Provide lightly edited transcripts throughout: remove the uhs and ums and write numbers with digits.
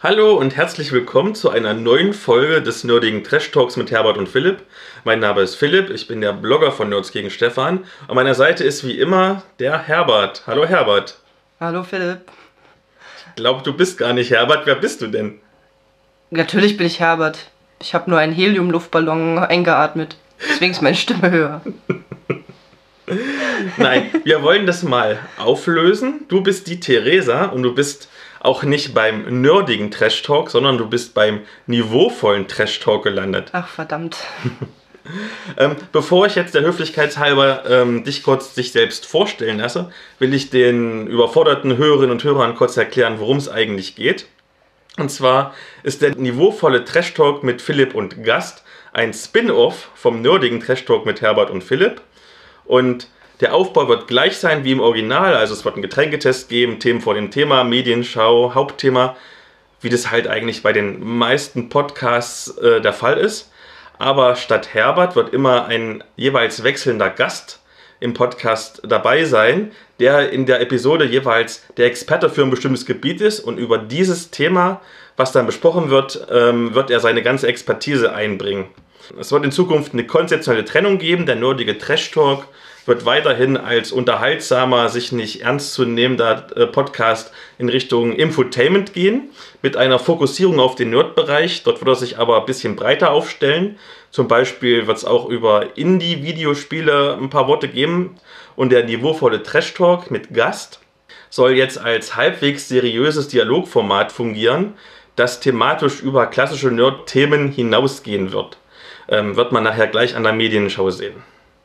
Hallo und herzlich willkommen zu einer neuen Folge des nerdigen Trash Talks mit Herbert und Philipp. Mein Name ist Philipp, ich bin der Blogger von Nerds gegen Stefan. An meiner Seite ist wie immer der Herbert. Hallo Herbert. Hallo Philipp. Ich glaube, du bist gar nicht Herbert. Wer bist du denn? Natürlich bin ich Herbert. Ich habe nur einen Helium-Luftballon eingeatmet. Deswegen ist meine Stimme höher. Nein, wir wollen das mal auflösen. Du bist die Theresa und du bist auch nicht beim nerdigen Trash Talk, sondern du bist beim niveauvollen Trash Talk gelandet. Ach, verdammt. Bevor ich jetzt der Höflichkeit halber dich selbst vorstellen lasse, will ich den überforderten Hörerinnen und Hörern kurz erklären, worum es eigentlich geht. Und zwar ist der niveauvolle Trash Talk mit Philipp und Gast ein Spin-off vom nerdigen Trash Talk mit Herbert und Philipp. Und der Aufbau wird gleich sein wie im Original, also es wird einen Getränketest geben, Themen vor dem Thema, Medienschau, Hauptthema, wie das halt eigentlich bei den meisten Podcasts der Fall ist. Aber statt Herbert wird immer ein jeweils wechselnder Gast im Podcast dabei sein, der in der Episode jeweils der Experte für ein bestimmtes Gebiet ist und über dieses Thema, was dann besprochen wird, wird er seine ganze Expertise einbringen. Es wird in Zukunft eine konzeptionelle Trennung geben. Der nerdige Trash Talk wird weiterhin als unterhaltsamer, sich nicht ernst zu nehmender Podcast in Richtung Infotainment gehen, mit einer Fokussierung auf den Nerd-Bereich. Dort wird er sich aber ein bisschen breiter aufstellen. Zum Beispiel wird es auch über Indie-Videospiele ein paar Worte geben. Und der niveauvolle Trash Talk mit Gast soll jetzt als halbwegs seriöses Dialogformat fungieren, das thematisch über klassische Nerd-Themen hinausgehen wird. Wird man nachher gleich an der Medienschau sehen.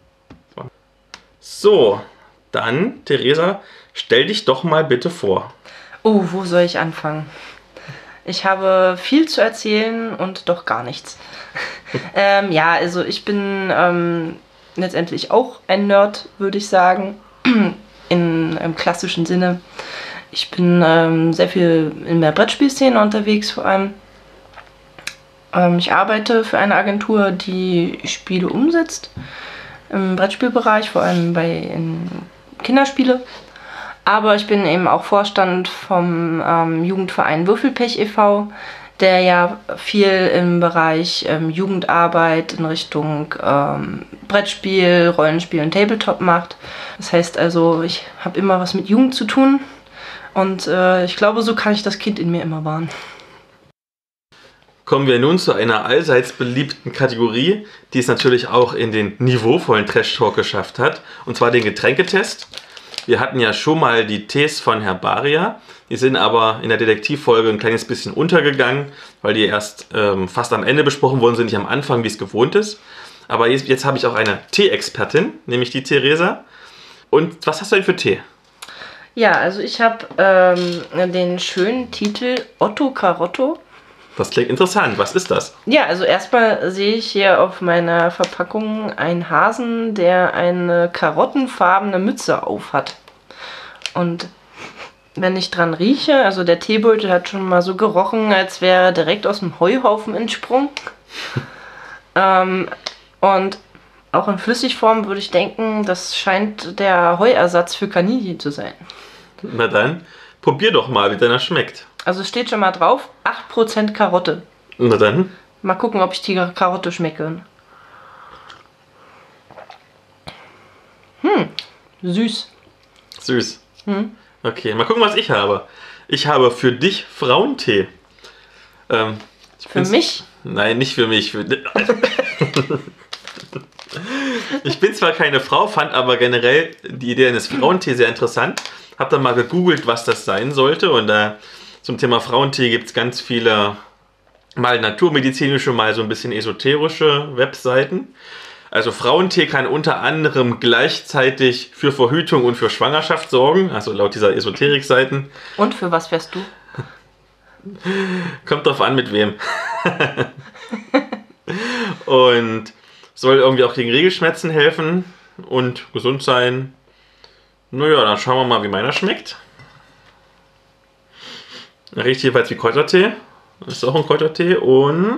So, dann, Theresa, stell dich doch mal bitte vor. Oh, wo soll ich anfangen? Ich habe viel zu erzählen und doch gar nichts. Ja, also ich bin letztendlich auch ein Nerd, würde ich sagen, im klassischen Sinne. Ich bin sehr viel in der Brettspielszene unterwegs vor allem. Ich arbeite für eine Agentur, die Spiele umsetzt, im Brettspielbereich, vor allem in Kinderspiele. Aber ich bin eben auch Vorstand vom Jugendverein Würfelpech e.V., der ja viel im Bereich Jugendarbeit in Richtung Brettspiel, Rollenspiel und Tabletop macht. Das heißt also, ich habe immer was mit Jugend zu tun und ich glaube, so kann ich das Kind in mir immer wahren. Kommen wir nun zu einer allseits beliebten Kategorie, die es natürlich auch in den niveauvollen Trash Talk geschafft hat, und zwar den Getränketest. Wir hatten ja schon mal die Tees von Herbaria, die sind aber in der Detektivfolge ein kleines bisschen untergegangen, weil die erst fast am Ende besprochen worden sind, nicht am Anfang, wie es gewohnt ist. Aber jetzt habe ich auch eine Tee-Expertin, nämlich die Theresa. Und was hast du denn für Tee? Ja, also ich habe den schönen Titel Otto Carotto. Das klingt interessant. Was ist das? Ja, also erstmal sehe ich hier auf meiner Verpackung einen Hasen, der eine karottenfarbene Mütze auf hat. Und wenn ich dran rieche, also der Teebeutel hat schon mal so gerochen, als wäre er direkt aus dem Heuhaufen entsprungen. Und auch in Flüssigform würde ich denken, das scheint der Heuersatz für Kaninchen zu sein. Na dann, probier doch mal, wie deiner schmeckt. Also es steht schon mal drauf, 8% Karotte. Na dann. Mal gucken, ob ich die Karotte schmecke. Süß. Süß. Okay, mal gucken, was ich habe. Ich habe für dich Frauentee. Für mich? Nein, nicht für mich. Ich bin zwar keine Frau, fand aber generell die Idee eines Frauentee sehr interessant. Hab dann mal gegoogelt, was das sein sollte, und zum Thema Frauentee gibt es ganz viele, mal naturmedizinische, mal so ein bisschen esoterische Webseiten. Also Frauentee kann unter anderem gleichzeitig für Verhütung und für Schwangerschaft sorgen, also laut dieser Esoterik-Seiten. Und für was wärst du? Kommt drauf an, mit wem. Und soll irgendwie auch gegen Regelschmerzen helfen und gesund sein. Naja, dann schauen wir mal, wie meiner schmeckt. Riecht jeweils wie Kräutertee. Das ist auch ein Kräutertee und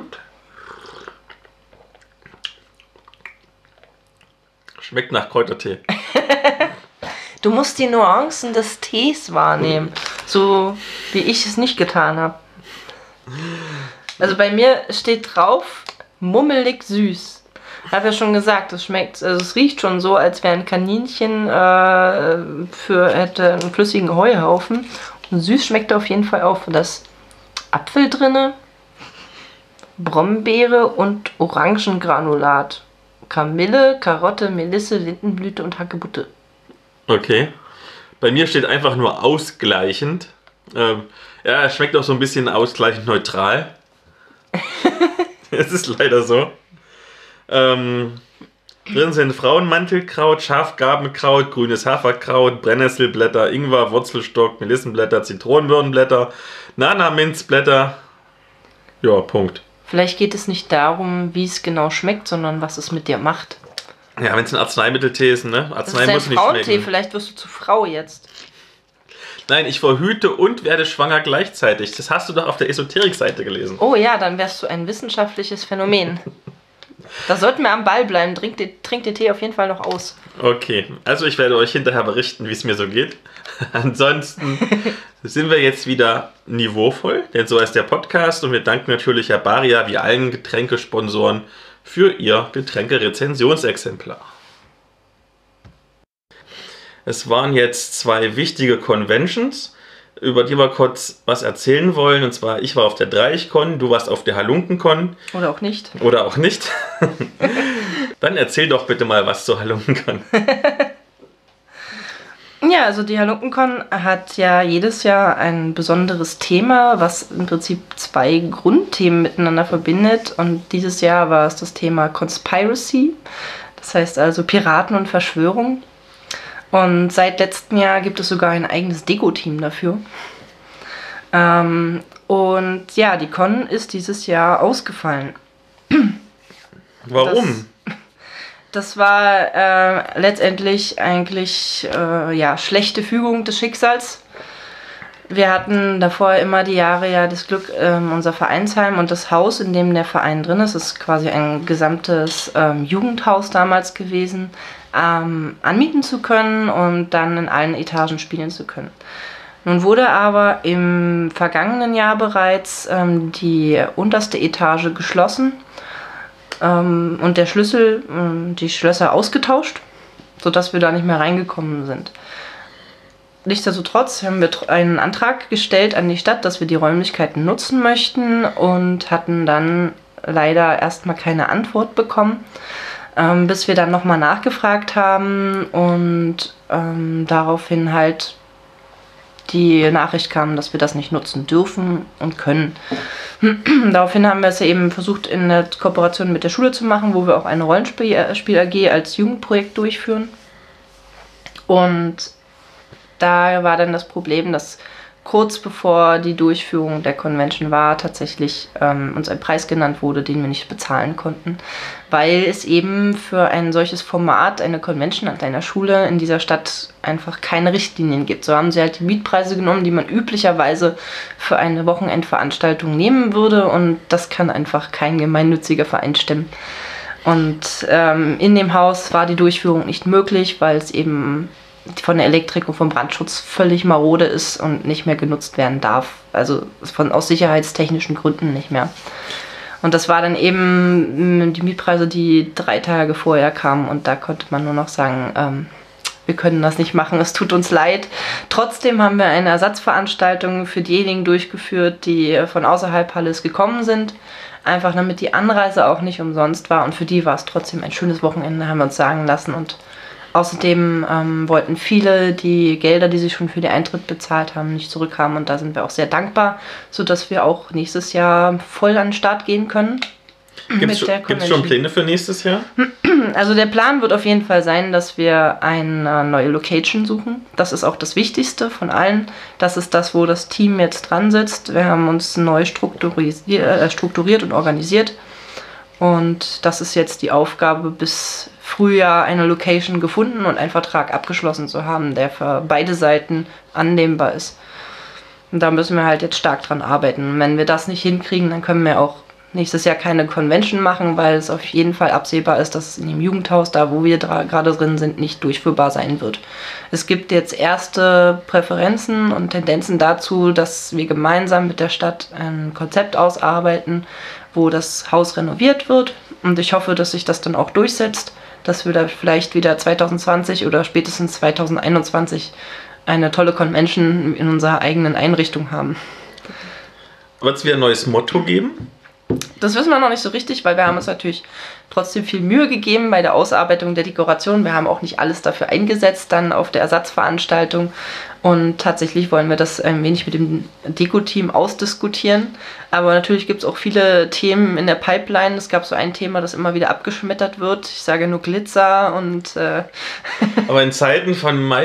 schmeckt nach Kräutertee. Du musst die Nuancen des Tees wahrnehmen, so wie ich es nicht getan habe. Also bei mir steht drauf, mummelig süß. Ich habe ja schon gesagt, es schmeckt, also es riecht schon so, als wäre ein Kaninchen hätte einen flüssigen Heuhaufen. Und süß schmeckt auf jeden Fall auch. Da ist Apfel drinne, Brombeere und Orangengranulat. Kamille, Karotte, Melisse, Lindenblüte und Hagebutte. Okay. Bei mir steht einfach nur ausgleichend. Ja, es schmeckt auch so ein bisschen ausgleichend neutral. Es ist leider so. Drin sind Frauenmantelkraut, Schafgarbenkraut, grünes Haferkraut, Brennnesselblätter, Ingwer, Wurzelstock, Melissenblätter, Zitronenwirnblätter, Nana-Minzblätter. Ja, Punkt. Vielleicht geht es nicht darum, wie es genau schmeckt, sondern was es mit dir macht. Ja, wenn es ein Arzneimitteltee ist, ne? Arznei das muss ist ein nicht Frauentee, schmecken. vielleicht wirst du zu Frau jetzt. Nein, ich verhüte und werde schwanger gleichzeitig. Das hast du doch auf der Esoterik-Seite gelesen. Oh ja, dann wärst du ein wissenschaftliches Phänomen. Da sollten wir am Ball bleiben. Trink den Tee auf jeden Fall noch aus. Okay, also ich werde euch hinterher berichten, wie es mir so geht. Ansonsten sind wir jetzt wieder niveauvoll, denn so ist der Podcast und wir danken natürlich Herbaria wie allen Getränkesponsoren für ihr Getränke-Rezensionsexemplar. Es waren jetzt 2 wichtige Conventions, über die wir kurz was erzählen wollen. Und zwar, ich war auf der Dreichcon, du warst auf der Halunkencon. Oder auch nicht. Oder auch nicht. Dann erzähl doch bitte mal was zur Halunkencon. Ja, also die Halunkencon hat ja jedes Jahr ein besonderes Thema, was im Prinzip 2 Grundthemen miteinander verbindet. Und dieses Jahr war es das Thema Conspiracy, das heißt also Piraten und Verschwörung. Und seit letztem Jahr gibt es sogar ein eigenes Deko-Team dafür. Und ja, die Con ist dieses Jahr ausgefallen. Warum? Das war letztendlich eigentlich schlechte Fügung des Schicksals. Wir hatten davor immer die Jahre ja das Glück, unser Vereinsheim und das Haus, in dem der Verein drin ist quasi ein gesamtes Jugendhaus damals gewesen, anmieten zu können und dann in allen Etagen spielen zu können. Nun wurde aber im vergangenen Jahr bereits die unterste Etage geschlossen und der Schlüssel, die Schlösser ausgetauscht, sodass wir da nicht mehr reingekommen sind. Nichtsdestotrotz haben wir einen Antrag gestellt an die Stadt, dass wir die Räumlichkeiten nutzen möchten und hatten dann leider erstmal keine Antwort bekommen, bis wir dann nochmal nachgefragt haben und daraufhin halt die Nachricht kam, dass wir das nicht nutzen dürfen und können. Daraufhin haben wir es ja eben versucht, in der Kooperation mit der Schule zu machen, wo wir auch eine Rollenspiel AG als Jugendprojekt durchführen. Und da war dann das Problem, dass kurz bevor die Durchführung der Convention war, tatsächlich uns ein Preis genannt wurde, den wir nicht bezahlen konnten, weil es eben für ein solches Format, eine Convention an einer Schule in dieser Stadt einfach keine Richtlinien gibt. So haben sie halt die Mietpreise genommen, die man üblicherweise für eine Wochenendveranstaltung nehmen würde, und das kann einfach kein gemeinnütziger Verein stemmen. Und in dem Haus war die Durchführung nicht möglich, weil es eben von der Elektrik und vom Brandschutz völlig marode ist und nicht mehr genutzt werden darf. Also aus sicherheitstechnischen Gründen nicht mehr. Und das war dann eben die Mietpreise, die 3 Tage vorher kamen, und da konnte man nur noch sagen, wir können das nicht machen, es tut uns leid. Trotzdem haben wir eine Ersatzveranstaltung für diejenigen durchgeführt, die von außerhalb Halles gekommen sind. Einfach damit die Anreise auch nicht umsonst war, und für die war es trotzdem ein schönes Wochenende, haben wir uns sagen lassen. Und außerdem wollten viele die Gelder, die sie schon für den Eintritt bezahlt haben, nicht zurückhaben, und da sind wir auch sehr dankbar, sodass wir auch nächstes Jahr voll an den Start gehen können. Gibt es schon Pläne für nächstes Jahr? Also der Plan wird auf jeden Fall sein, dass wir eine neue Location suchen. Das ist auch das Wichtigste von allen. Das ist das, wo das Team jetzt dran sitzt. Wir haben uns neu strukturiert und organisiert. Und das ist jetzt die Aufgabe, bis Frühjahr eine Location gefunden und einen Vertrag abgeschlossen zu haben, der für beide Seiten annehmbar ist. Und da müssen wir halt jetzt stark dran arbeiten. Und wenn wir das nicht hinkriegen, dann können wir auch nächstes Jahr keine Convention machen, weil es auf jeden Fall absehbar ist, dass es in dem Jugendhaus, da wo wir gerade drin sind, nicht durchführbar sein wird. Es gibt jetzt erste Präferenzen und Tendenzen dazu, dass wir gemeinsam mit der Stadt ein Konzept ausarbeiten, wo das Haus renoviert wird. Und ich hoffe, dass sich das dann auch durchsetzt, dass wir da vielleicht wieder 2020 oder spätestens 2021 eine tolle Convention in unserer eigenen Einrichtung haben. Wird es wieder ein neues Motto geben? Das wissen wir noch nicht so richtig, weil wir haben uns natürlich trotzdem viel Mühe gegeben bei der Ausarbeitung der Dekoration. Wir haben auch nicht alles dafür eingesetzt, dann auf der Ersatzveranstaltung. Und tatsächlich wollen wir das ein wenig mit dem Deko-Team ausdiskutieren. Aber natürlich gibt es auch viele Themen in der Pipeline. Es gab so ein Thema, das immer wieder abgeschmettert wird. Ich sage nur Glitzer und... Aber in Zeiten von My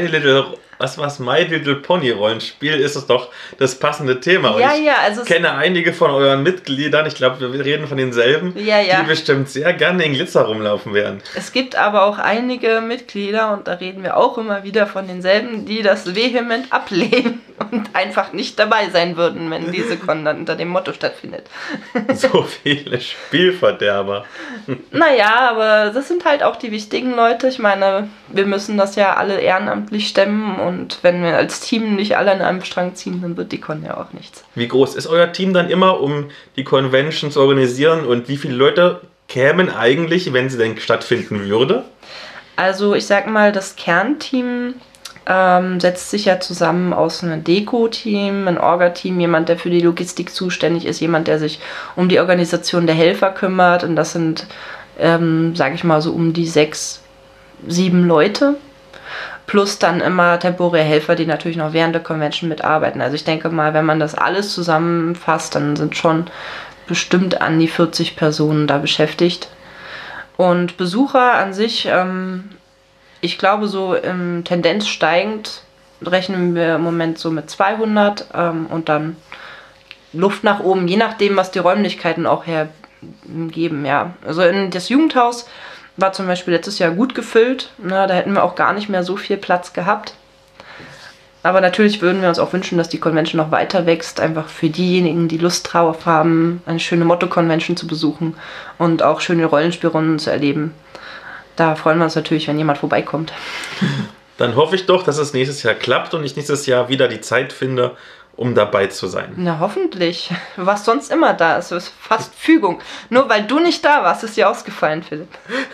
Little Pony Rollenspiel ist es doch das passende Thema. Ja, ich kenne einige von euren Mitgliedern, ich glaube, wir reden von denselben, die bestimmt sehr gerne in Glitzer rumlaufen werden. Es gibt aber auch einige Mitglieder, und da reden wir auch immer wieder von denselben, die das vehement ablehnen und einfach nicht dabei sein würden, wenn diese Con dann unter dem Motto stattfindet. So viele Spielverderber. Naja, aber das sind halt auch die wichtigen Leute. Ich meine, wir müssen das ja alle ehrenamtlich stemmen. Und wenn wir als Team nicht alle an einem Strang ziehen, dann wird die Con ja auch nichts. Wie groß ist euer Team dann immer, um die Convention zu organisieren? Und wie viele Leute kämen eigentlich, wenn sie denn stattfinden würde? Also ich sag mal, das Kernteam setzt sich ja zusammen aus einem Deko-Team, ein Orga-Team, jemand, der für die Logistik zuständig ist, jemand, der sich um die Organisation der Helfer kümmert. Und das sind, sage ich mal, so um die 6, 7 Leute. Plus dann immer temporäre Helfer, die natürlich noch während der Convention mitarbeiten. Also ich denke mal, wenn man das alles zusammenfasst, dann sind schon bestimmt an die 40 Personen da beschäftigt. Und Besucher an sich, ich glaube so im Tendenz steigend, rechnen wir im Moment so mit 200 und dann Luft nach oben, je nachdem, was die Räumlichkeiten auch hergeben. Ja. Also in das Jugendhaus war zum Beispiel letztes Jahr gut gefüllt. Da hätten wir auch gar nicht mehr so viel Platz gehabt. Aber natürlich würden wir uns auch wünschen, dass die Convention noch weiter wächst. Einfach für diejenigen, die Lust drauf haben, eine schöne Motto-Convention zu besuchen und auch schöne Rollenspielrunden zu erleben. Da freuen wir uns natürlich, wenn jemand vorbeikommt. Dann hoffe ich doch, dass es nächstes Jahr klappt und ich nächstes Jahr wieder die Zeit finde, um dabei zu sein. Na, hoffentlich. Du warst sonst immer da. Es ist fast Fügung. Nur weil du nicht da warst, ist dir ausgefallen, Philipp.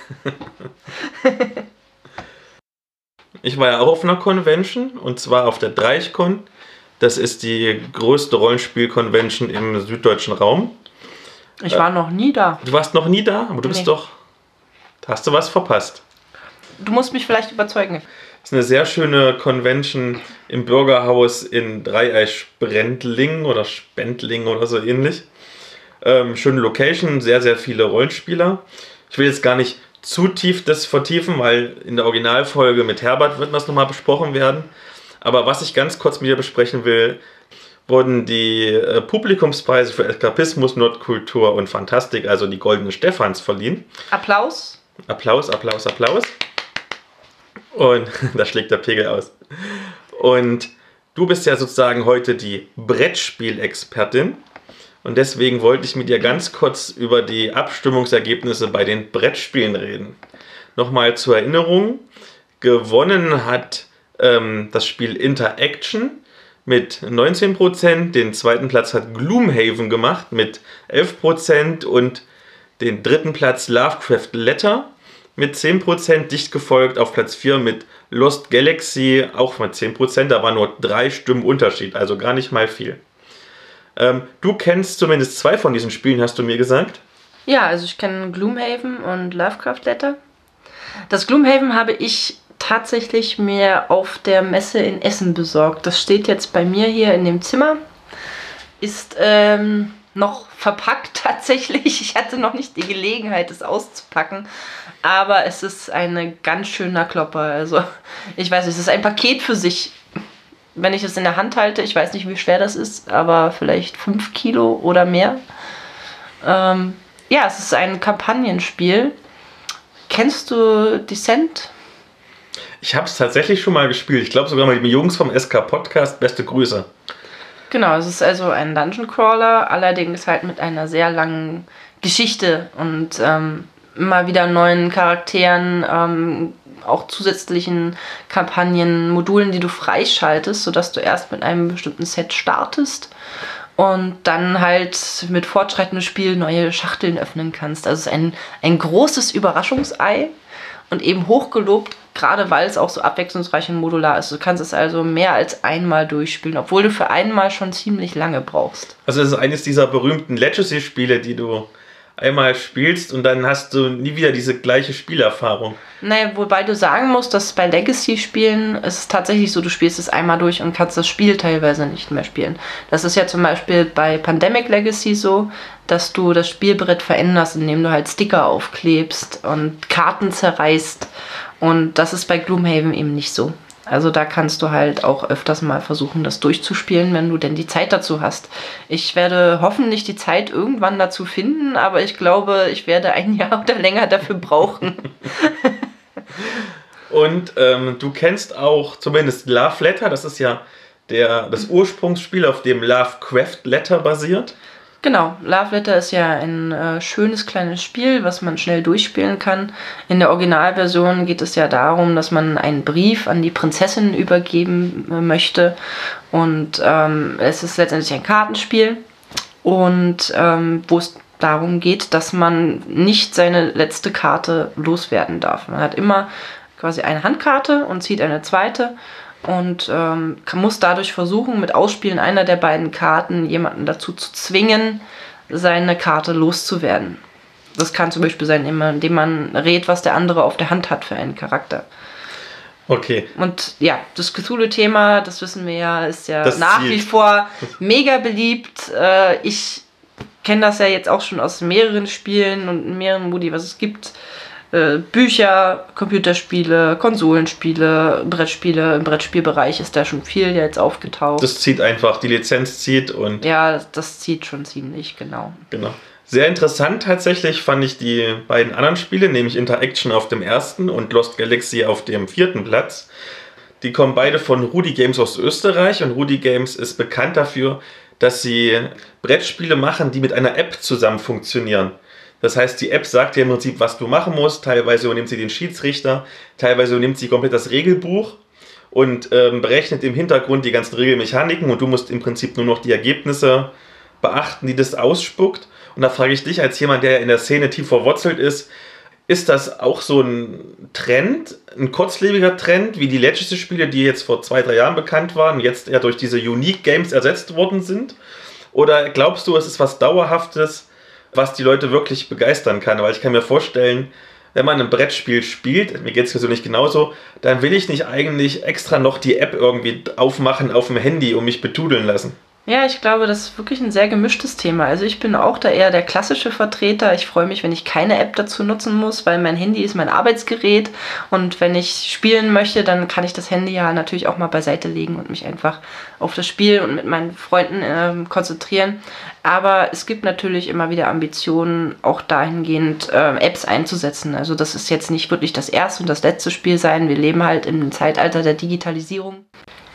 Ich war ja auch auf einer Convention, und zwar auf der Dreichcon. Das ist die größte Rollenspiel-Convention im süddeutschen Raum. Ich war noch nie da. Du warst noch nie da? Aber du bist doch... Hast du was verpasst? Du musst mich vielleicht überzeugen. Das ist eine sehr schöne Convention im Bürgerhaus in Dreieich-Sprendling oder Spendling oder so ähnlich. Schöne Location, sehr, sehr viele Rollenspieler. Ich will jetzt gar nicht zu tief das vertiefen, weil in der Originalfolge mit Herbert wird das nochmal besprochen werden. Aber was ich ganz kurz mit dir besprechen will, wurden die Publikumspreise für Eskapismus, Nerdkultur und Fantastik, also die Goldene Stephans, verliehen. Applaus. Applaus, Applaus, Applaus. Und da schlägt der Pegel aus. Und du bist ja sozusagen heute die Brettspielexpertin. Und deswegen wollte ich mit dir ganz kurz über die Abstimmungsergebnisse bei den Brettspielen reden. Nochmal zur Erinnerung. Gewonnen hat das Spiel Interaction mit 19%. Den zweiten Platz hat Gloomhaven gemacht mit 11% und den dritten Platz Lovecraft Letter mit 10%, dicht gefolgt auf Platz 4 mit Lost Galaxy, auch mit 10%. Da war nur 3 Stimmen Unterschied, also gar nicht mal viel. Du kennst zumindest 2 von diesen Spielen, hast du mir gesagt? Ja, also ich kenne Gloomhaven und Lovecraft Letter. Das Gloomhaven habe ich tatsächlich mir auf der Messe in Essen besorgt. Das steht jetzt bei mir hier in dem Zimmer. Ist noch verpackt tatsächlich. Ich hatte noch nicht die Gelegenheit, es auszupacken. Aber es ist ein ganz schöner Klopper. Also ich weiß nicht, es ist ein Paket für sich. Wenn ich es in der Hand halte, ich weiß nicht, wie schwer das ist, aber vielleicht 5 Kilo oder mehr. Ja, es ist ein Kampagnenspiel. Kennst du Descent? Ich habe es tatsächlich schon mal gespielt. Ich glaube sogar mal die Jungs vom SK Podcast. Beste Grüße. Genau, es ist also ein Dungeon Crawler, allerdings halt mit einer sehr langen Geschichte und immer wieder neuen Charakteren, auch zusätzlichen Kampagnen, Modulen, die du freischaltest, sodass du erst mit einem bestimmten Set startest und dann halt mit fortschreitendem Spiel neue Schachteln öffnen kannst. Also es ist ein großes Überraschungsei und eben hochgelobt, gerade weil es auch so abwechslungsreich und modular ist. Du kannst es also mehr als einmal durchspielen, obwohl du für einmal schon ziemlich lange brauchst. Also das ist eines dieser berühmten Legacy-Spiele, die du einmal spielst und dann hast du nie wieder diese gleiche Spielerfahrung. Naja, wobei du sagen musst, dass bei Legacy-Spielen ist es tatsächlich so, du spielst es einmal durch und kannst das Spiel teilweise nicht mehr spielen. Das ist ja zum Beispiel bei Pandemic Legacy so, dass du das Spielbrett veränderst, indem du halt Sticker aufklebst und Karten zerreißt. Und das ist bei Gloomhaven eben nicht so. Also da kannst du halt auch öfters mal versuchen, das durchzuspielen, wenn du denn die Zeit dazu hast. Ich werde hoffentlich die Zeit irgendwann dazu finden, aber ich glaube, ich werde ein Jahr oder länger dafür brauchen. Und du kennst auch zumindest Love Letter, das ist ja das Ursprungsspiel, auf dem Lovecraft Letter basiert. Genau, Love Letter ist ja ein schönes kleines Spiel, was man schnell durchspielen kann. In der Originalversion geht es ja darum, dass man einen Brief an die Prinzessin übergeben möchte. Und es ist letztendlich ein Kartenspiel, und wo es darum geht, dass man nicht seine letzte Karte loswerden darf. Man hat immer quasi eine Handkarte und zieht eine zweite. Und muss dadurch versuchen, mit Ausspielen einer der beiden Karten jemanden dazu zu zwingen, seine Karte loszuwerden. Das kann zum Beispiel sein, indem man rät, was der andere auf der Hand hat für einen Charakter. Okay. Und ja, das Cthulhu-Thema, das wissen wir ja, ist ja nach wie vor mega beliebt. Ich kenne das ja jetzt auch schon aus mehreren Spielen und mehreren Modi, was es gibt. Bücher, Computerspiele, Konsolenspiele, Brettspiele. Im Brettspielbereich ist da schon viel jetzt aufgetaucht. Das zieht einfach, die Lizenz zieht und... Ja, das zieht schon ziemlich, genau. Sehr interessant tatsächlich fand ich die beiden anderen Spiele, nämlich Interaction auf dem ersten und Lost Galaxy auf dem 4. Platz. Die kommen beide von Rudi Games aus Österreich, und Rudi Games ist bekannt dafür, dass sie Brettspiele machen, die mit einer App zusammen funktionieren. Das heißt, die App sagt dir im Prinzip, was du machen musst. Teilweise übernimmt sie den Schiedsrichter, teilweise übernimmt sie komplett das Regelbuch und berechnet im Hintergrund die ganzen Regelmechaniken, und du musst im Prinzip nur noch die Ergebnisse beachten, die das ausspuckt. Und da frage ich dich als jemand, der in der Szene tief verwurzelt ist das auch so ein Trend, ein kurzlebiger Trend, wie die Legacy-Spiele, die jetzt vor 2-3 Jahren bekannt waren, jetzt eher durch diese Unique Games ersetzt worden sind? Oder glaubst du, es ist was Dauerhaftes, was die Leute wirklich begeistern kann? Weil ich kann mir vorstellen, wenn man ein Brettspiel spielt, mir geht es persönlich genauso, dann will ich nicht eigentlich extra noch die App irgendwie aufmachen auf dem Handy und mich betudeln lassen. Ja, ich glaube, das ist wirklich ein sehr gemischtes Thema. Also ich bin auch da eher der klassische Vertreter. Ich freue mich, wenn ich keine App dazu nutzen muss, weil mein Handy ist mein Arbeitsgerät, und wenn ich spielen möchte, dann kann ich das Handy ja natürlich auch mal beiseite legen und mich einfach auf das Spiel und mit meinen Freunden konzentrieren. Aber es gibt natürlich immer wieder Ambitionen, auch dahingehend Apps einzusetzen. Also das ist jetzt nicht wirklich das erste und das letzte Spiel sein. Wir leben halt im Zeitalter der Digitalisierung.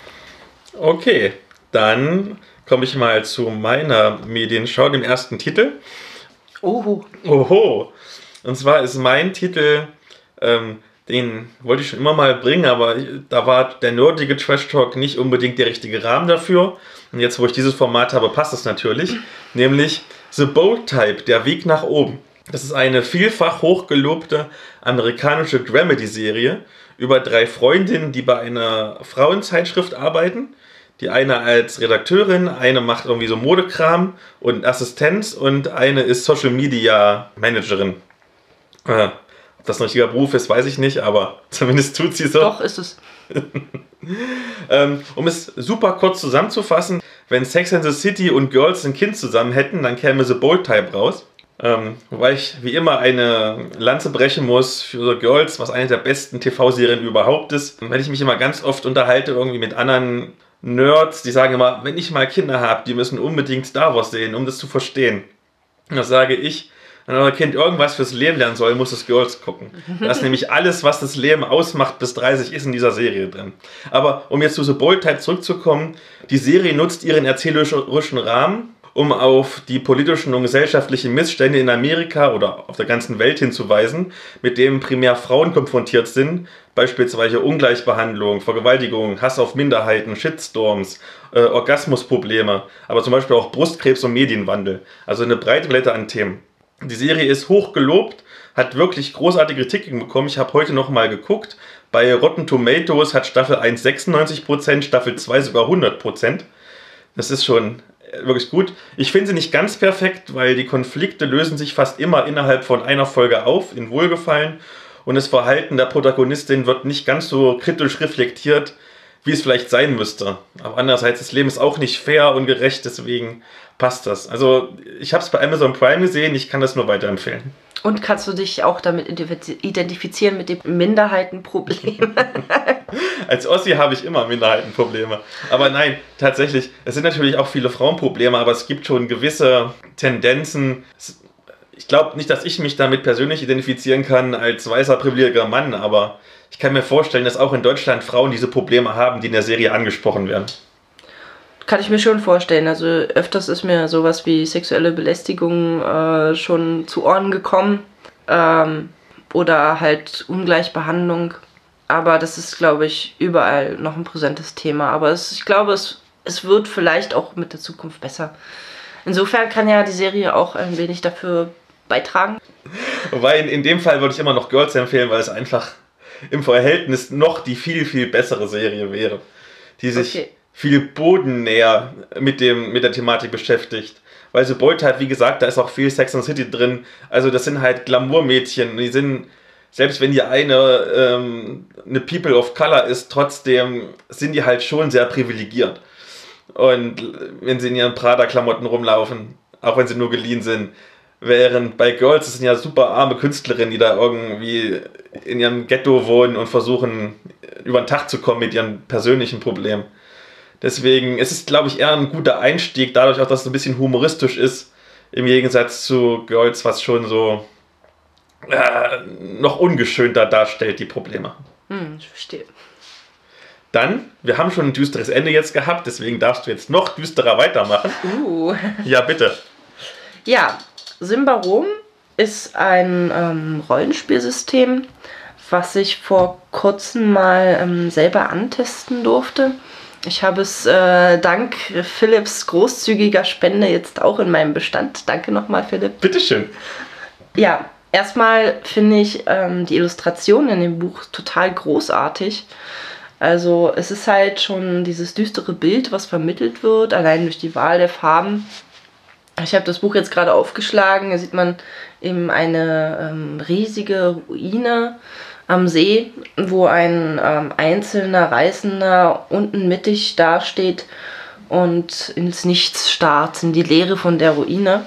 Okay, dann komme ich mal zu meiner Medienschau, dem ersten Titel. Oho. Und zwar ist mein Titel, den wollte ich schon immer mal bringen, aber da war der nerdige Trash Talk nicht unbedingt der richtige Rahmen dafür. Und jetzt, wo ich dieses Format habe, passt es natürlich. Nämlich The Bold Type, der Weg nach oben. Das ist eine vielfach hochgelobte amerikanische Dramedy-Serie über 3 Freundinnen, die bei einer Frauenzeitschrift arbeiten. Die eine als Redakteurin, eine macht irgendwie so Modekram und Assistenz, und eine ist Social Media Managerin. Ob das ein richtiger Beruf ist, weiß ich nicht, aber zumindest tut sie so. Doch, ist es. Um es super kurz zusammenzufassen, wenn Sex and the City und Girls ein Kind zusammen hätten, dann käme The Bold Type raus. Wobei ich wie immer eine Lanze brechen muss für The Girls, was eine der besten TV-Serien überhaupt ist. Wenn ich mich immer ganz oft unterhalte irgendwie mit anderen Nerds, die sagen immer, wenn ich mal Kinder habe, die müssen unbedingt Star Wars sehen, um das zu verstehen. Und das sage ich, wenn euer Kind irgendwas fürs Leben lernen soll, muss es Girls gucken. Da ist nämlich alles, was das Leben ausmacht, bis 30 ist in dieser Serie drin. Aber um jetzt zu The Bold Type zurückzukommen, die Serie nutzt ihren erzählerischen Rahmen, um auf die politischen und gesellschaftlichen Missstände in Amerika oder auf der ganzen Welt hinzuweisen, mit denen primär Frauen konfrontiert sind, beispielsweise Ungleichbehandlung, Vergewaltigung, Hass auf Minderheiten, Shitstorms, Orgasmusprobleme, aber zum Beispiel auch Brustkrebs und Medienwandel. Also eine breite Palette an Themen. Die Serie ist hoch gelobt, hat wirklich großartige Kritiken bekommen. Ich habe heute noch mal geguckt. Bei Rotten Tomatoes hat Staffel 1 96%, Staffel 2 sogar 100%. Das ist schon wirklich gut. Ich finde sie nicht ganz perfekt, weil die Konflikte lösen sich fast immer innerhalb von einer Folge auf, in Wohlgefallen. Und das Verhalten der Protagonistin wird nicht ganz so kritisch reflektiert, wie es vielleicht sein müsste. Aber andererseits, das Leben ist auch nicht fair und gerecht, deswegen passt das. Also ich habe es bei Amazon Prime gesehen, ich kann das nur weiterempfehlen. Und kannst du dich auch damit identifizieren mit dem Minderheitenproblem? Als Ossi habe ich immer Minderheitenprobleme. Aber nein, tatsächlich, es sind natürlich auch viele Frauenprobleme, aber es gibt schon gewisse Tendenzen. Ich glaube nicht, dass ich mich damit persönlich identifizieren kann als weißer, privilegierter Mann, aber ich kann mir vorstellen, dass auch in Deutschland Frauen diese Probleme haben, die in der Serie angesprochen werden. Kann ich mir schon vorstellen. Also öfters ist mir sowas wie sexuelle Belästigung schon zu Ohren gekommen. Oder halt Ungleichbehandlung. Aber das ist, glaube ich, überall noch ein präsentes Thema. Aber ich glaube, es wird vielleicht auch mit der Zukunft besser. Insofern kann ja die Serie auch ein wenig dafür beitragen. Wobei in dem Fall würde ich immer noch Girls empfehlen, weil es einfach im Verhältnis noch die viel, viel bessere Serie wäre. Die sich viel bodennäher mit der Thematik beschäftigt. Weil The Bold Type, wie gesagt, da ist auch viel Sex and the City drin. Also das sind halt Glamour-Mädchen. Die sind, selbst wenn die eine People of Color ist, trotzdem sind die halt schon sehr privilegiert. Und wenn sie in ihren Prada-Klamotten rumlaufen, auch wenn sie nur geliehen sind. Während bei Girls, das sind ja super arme Künstlerinnen, die da irgendwie in ihrem Ghetto wohnen und versuchen, über den Tag zu kommen mit ihren persönlichen Problemen. Deswegen ist es, glaube ich, eher ein guter Einstieg, dadurch auch, dass es ein bisschen humoristisch ist, im Gegensatz zu Girls, was schon so noch ungeschönter darstellt, die Probleme. Ich verstehe. Dann, wir haben schon ein düsteres Ende jetzt gehabt, deswegen darfst du jetzt noch düsterer weitermachen. Ja, bitte. Ja, Symbarom ist ein Rollenspielsystem, was ich vor kurzem mal selber antesten durfte. Ich habe es dank Philipps großzügiger Spende jetzt auch in meinem Bestand. Danke nochmal, Philipp. Bitteschön. Ja, erstmal finde ich die Illustration in dem Buch total großartig. Also es ist halt schon dieses düstere Bild, was vermittelt wird, allein durch die Wahl der Farben. Ich habe das Buch jetzt gerade aufgeschlagen, da sieht man eben eine riesige Ruine am See, wo ein einzelner Reisender unten mittig dasteht und ins Nichts starrt, in die Leere von der Ruine.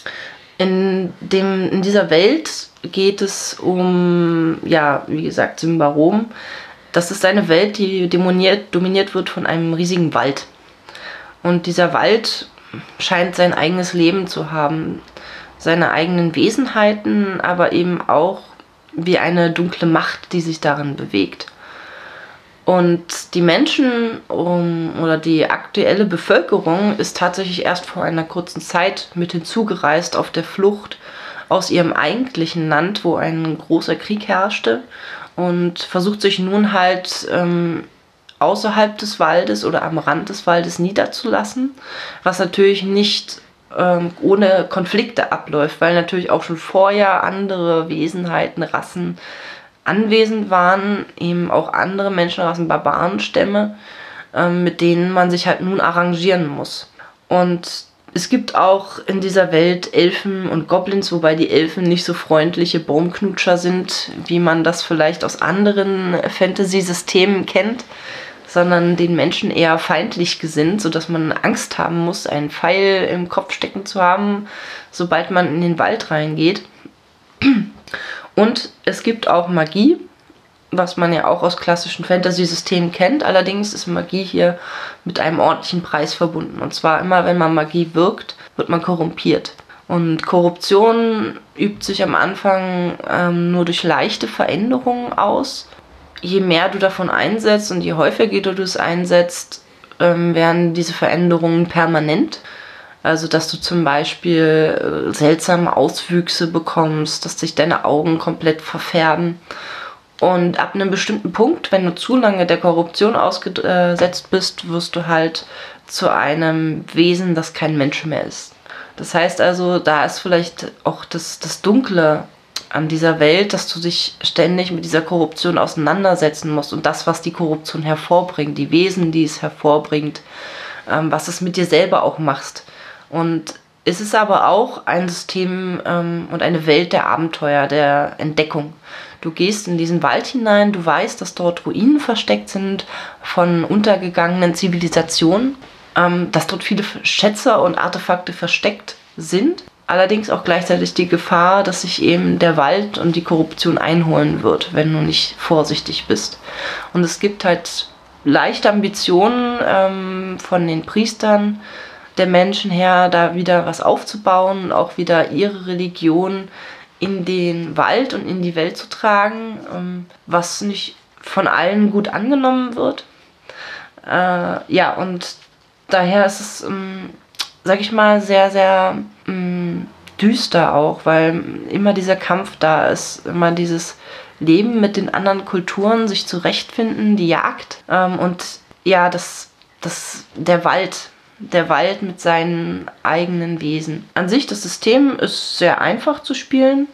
In dieser Welt geht es um, ja, wie gesagt, Symbarom. Das ist eine Welt, die dominiert wird von einem riesigen Wald. Und dieser Wald scheint sein eigenes Leben zu haben, seine eigenen Wesenheiten, aber eben auch wie eine dunkle Macht, die sich darin bewegt. Und die Menschen oder die aktuelle Bevölkerung ist tatsächlich erst vor einer kurzen Zeit mit hinzugereist auf der Flucht aus ihrem eigentlichen Land, wo ein großer Krieg herrschte, und versucht sich nun halt außerhalb des Waldes oder am Rand des Waldes niederzulassen, was natürlich nicht ohne Konflikte abläuft, weil natürlich auch schon vorher andere Wesenheiten, Rassen anwesend waren, eben auch andere Menschenrassen, Barbarenstämme, mit denen man sich halt nun arrangieren muss. Und es gibt auch in dieser Welt Elfen und Goblins, wobei die Elfen nicht so freundliche Baumknutscher sind, wie man das vielleicht aus anderen Fantasy-Systemen kennt, sondern den Menschen eher feindlich gesinnt, sodass man Angst haben muss, einen Pfeil im Kopf stecken zu haben, sobald man in den Wald reingeht. Und es gibt auch Magie, was man ja auch aus klassischen Fantasy-Systemen kennt. Allerdings ist Magie hier mit einem ordentlichen Preis verbunden. Und zwar immer, wenn man Magie wirkt, wird man korrumpiert. Und Korruption übt sich am Anfang nur durch leichte Veränderungen aus. Je mehr du davon einsetzt und je häufiger du es einsetzt, werden diese Veränderungen permanent. Also, dass du zum Beispiel seltsame Auswüchse bekommst, dass sich deine Augen komplett verfärben. Und ab einem bestimmten Punkt, wenn du zu lange der Korruption ausgesetzt bist, wirst du halt zu einem Wesen, das kein Mensch mehr ist. Das heißt also, da ist vielleicht auch das Dunkle an dieser Welt, dass du dich ständig mit dieser Korruption auseinandersetzen musst und das, was die Korruption hervorbringt, die Wesen, die es hervorbringt, was es mit dir selber auch machst. Und es ist aber auch ein System und eine Welt der Abenteuer, der Entdeckung. Du gehst in diesen Wald hinein, du weißt, dass dort Ruinen versteckt sind von untergegangenen Zivilisationen, dass dort viele Schätze und Artefakte versteckt sind. Allerdings auch gleichzeitig die Gefahr, dass sich eben der Wald und die Korruption einholen wird, wenn du nicht vorsichtig bist. Und es gibt halt leichte Ambitionen von den Priestern der Menschen her, da wieder was aufzubauen und auch wieder ihre Religion in den Wald und in die Welt zu tragen, was nicht von allen gut angenommen wird. Ja, und daher ist es, sag ich mal, sehr, sehr düster auch, weil immer dieser Kampf da ist, immer dieses Leben mit den anderen Kulturen, sich zurechtfinden, die Jagd und ja, der Wald mit seinen eigenen Wesen. An sich, das System ist sehr einfach zu spielen.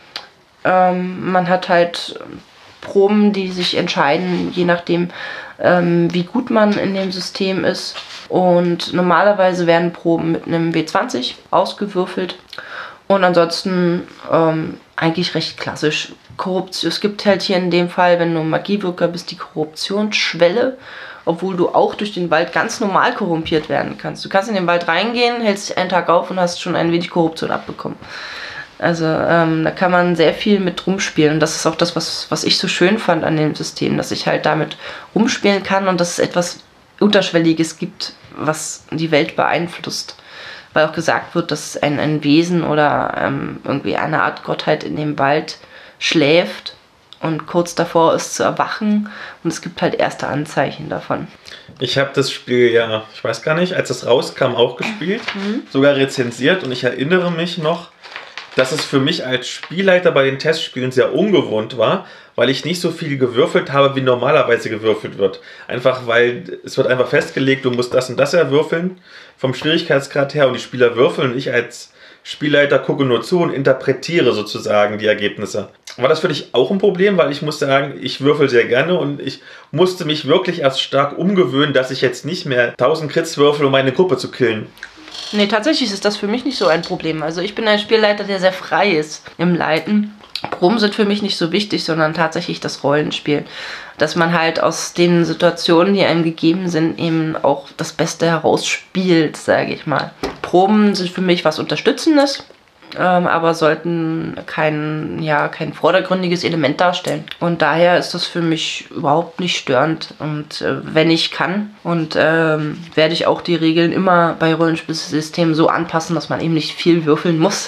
Man hat halt Proben, die sich entscheiden, je nachdem, wie gut man in dem System ist. Und normalerweise werden Proben mit einem W20 ausgewürfelt. Und ansonsten eigentlich recht klassisch. Korruption. Es gibt halt hier in dem Fall, wenn du Magiewirker bist, die Korruptionsschwelle, obwohl du auch durch den Wald ganz normal korrumpiert werden kannst. Du kannst in den Wald reingehen, hältst dich einen Tag auf und hast schon ein wenig Korruption abbekommen. Also da kann man sehr viel mit rumspielen. Und das ist auch das, was ich so schön fand an dem System, dass ich halt damit rumspielen kann und dass es etwas Unterschwelliges gibt, was die Welt beeinflusst. Weil auch gesagt wird, dass ein Wesen oder irgendwie eine Art Gottheit in dem Wald schläft und kurz davor ist zu erwachen. Und es gibt halt erste Anzeichen davon. Ich habe das Spiel ja, ich weiß gar nicht, als es rauskam, auch gespielt, sogar rezensiert. Und ich erinnere mich noch, dass es für mich als Spielleiter bei den Testspielen sehr ungewohnt war, weil ich nicht so viel gewürfelt habe, wie normalerweise gewürfelt wird. Einfach weil es wird einfach festgelegt, du musst das und das erwürfeln, vom Schwierigkeitsgrad her, und die Spieler würfeln und ich als Spielleiter gucke nur zu und interpretiere sozusagen die Ergebnisse. War das für dich auch ein Problem? Weil ich muss sagen, ich würfel sehr gerne und ich musste mich wirklich erst stark umgewöhnen, dass ich jetzt nicht mehr 1000 Crits würfel, um meine Gruppe zu killen. Nee, tatsächlich ist das für mich nicht so ein Problem. Also ich bin ein Spielleiter, der sehr frei ist im Leiten. Proben sind für mich nicht so wichtig, sondern tatsächlich das Rollenspiel. Dass man halt aus den Situationen, die einem gegeben sind, eben auch das Beste herausspielt, sage ich mal. Proben sind für mich was Unterstützendes, aber sollten kein vordergründiges Element darstellen. Und daher ist das für mich überhaupt nicht störend. Und wenn ich kann, und werde ich auch die Regeln immer bei Rollenspielsystemen so anpassen, dass man eben nicht viel würfeln muss.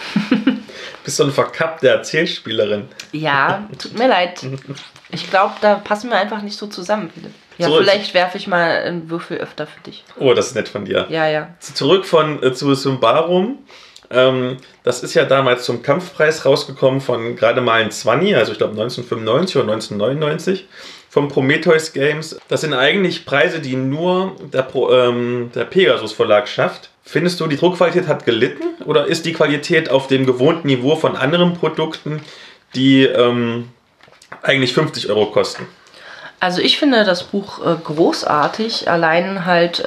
Bist so eine verkappte Erzählspielerin. Ja, tut mir leid. Ich glaube, da passen wir einfach nicht so zusammen, Philipp. Ja, so, vielleicht werfe ich mal einen Würfel öfter für dich. Oh, das ist nett von dir. Ja, ja. Zurück zu Symbaroum. Das ist ja damals zum Kampfpreis rausgekommen von gerade mal ein 20, also ich glaube 1995 oder 1999 vom Prometheus Games. Das sind eigentlich Preise, die nur der Pegasus Verlag schafft. Findest du, die Druckqualität hat gelitten oder ist die Qualität auf dem gewohnten Niveau von anderen Produkten, die eigentlich 50 € kosten? Also ich finde das Buch großartig, allein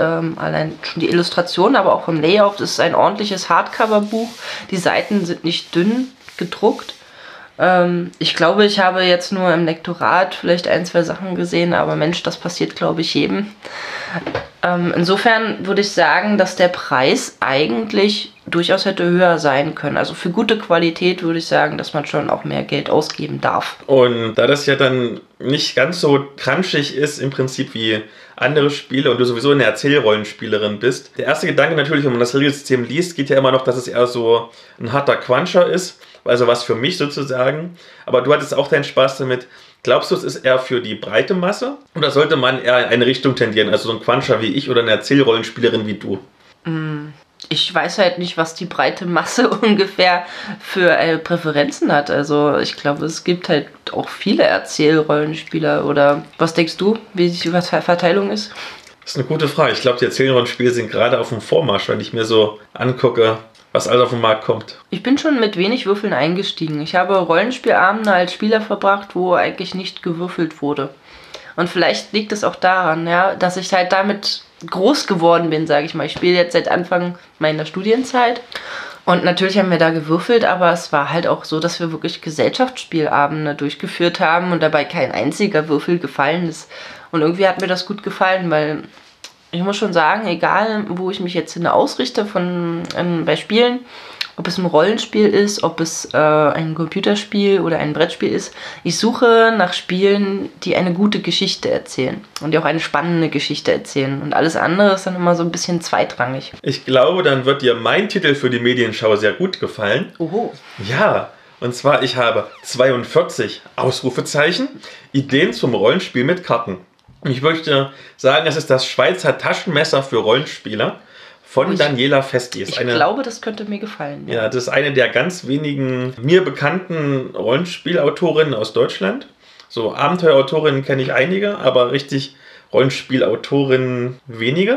schon die Illustration, aber auch vom Layout. Es ist ein ordentliches Hardcover-Buch. Die Seiten sind nicht dünn gedruckt. Ich glaube, ich habe jetzt nur im Lektorat vielleicht 1, 2 Sachen gesehen, aber Mensch, das passiert, glaube ich, jedem. Insofern würde ich sagen, dass der Preis eigentlich durchaus hätte höher sein können. Also für gute Qualität würde ich sagen, dass man schon auch mehr Geld ausgeben darf. Und da das ja dann nicht ganz so crunchig ist im Prinzip wie andere Spiele und du sowieso eine Erzählrollenspielerin bist. Der erste Gedanke natürlich, wenn man das Regelsystem liest, geht ja immer noch, dass es eher so ein harter Quanscher ist. Also was für mich sozusagen. Aber du hattest auch deinen Spaß damit. Glaubst du, es ist eher für die breite Masse? Oder sollte man eher in eine Richtung tendieren? Also so ein Quanscher wie ich oder eine Erzählrollenspielerin wie du? Ich weiß halt nicht, was die breite Masse ungefähr für Präferenzen hat. Also ich glaube, es gibt halt auch viele Erzählrollenspieler. Oder was denkst du, wie die Verteilung ist? Das ist eine gute Frage. Ich glaube, die Erzählrollenspiele sind gerade auf dem Vormarsch, wenn ich mir so angucke, was alles auf den Markt kommt. Ich bin schon mit wenig Würfeln eingestiegen. Ich habe Rollenspielabende als Spieler verbracht, wo eigentlich nicht gewürfelt wurde. Und vielleicht liegt es auch daran, ja, dass ich halt damit groß geworden bin, sage ich mal. Ich spiele jetzt seit Anfang meiner Studienzeit und natürlich haben wir da gewürfelt, aber es war halt auch so, dass wir wirklich Gesellschaftsspielabende durchgeführt haben und dabei kein einziger Würfel gefallen ist. Und irgendwie hat mir das gut gefallen, weil ich muss schon sagen, egal wo ich mich jetzt hin ausrichte bei Spielen, ob es ein Rollenspiel ist, ob es ein Computerspiel oder ein Brettspiel ist, ich suche nach Spielen, die eine gute Geschichte erzählen und die auch eine spannende Geschichte erzählen. Und alles andere ist dann immer so ein bisschen zweitrangig. Ich glaube, dann wird dir mein Titel für die Medienschau sehr gut gefallen. Oho. Ja, und zwar ich habe 42 Ausrufezeichen, Ideen zum Rollenspiel mit Karten. Ich möchte sagen, es ist das Schweizer Taschenmesser für Rollenspieler von Daniela Festi. Ich glaube, das könnte mir gefallen. Ja, das ist eine der ganz wenigen mir bekannten Rollenspielautorinnen aus Deutschland. So Abenteuerautorinnen kenne ich einige, aber richtig Rollenspielautorinnen wenige.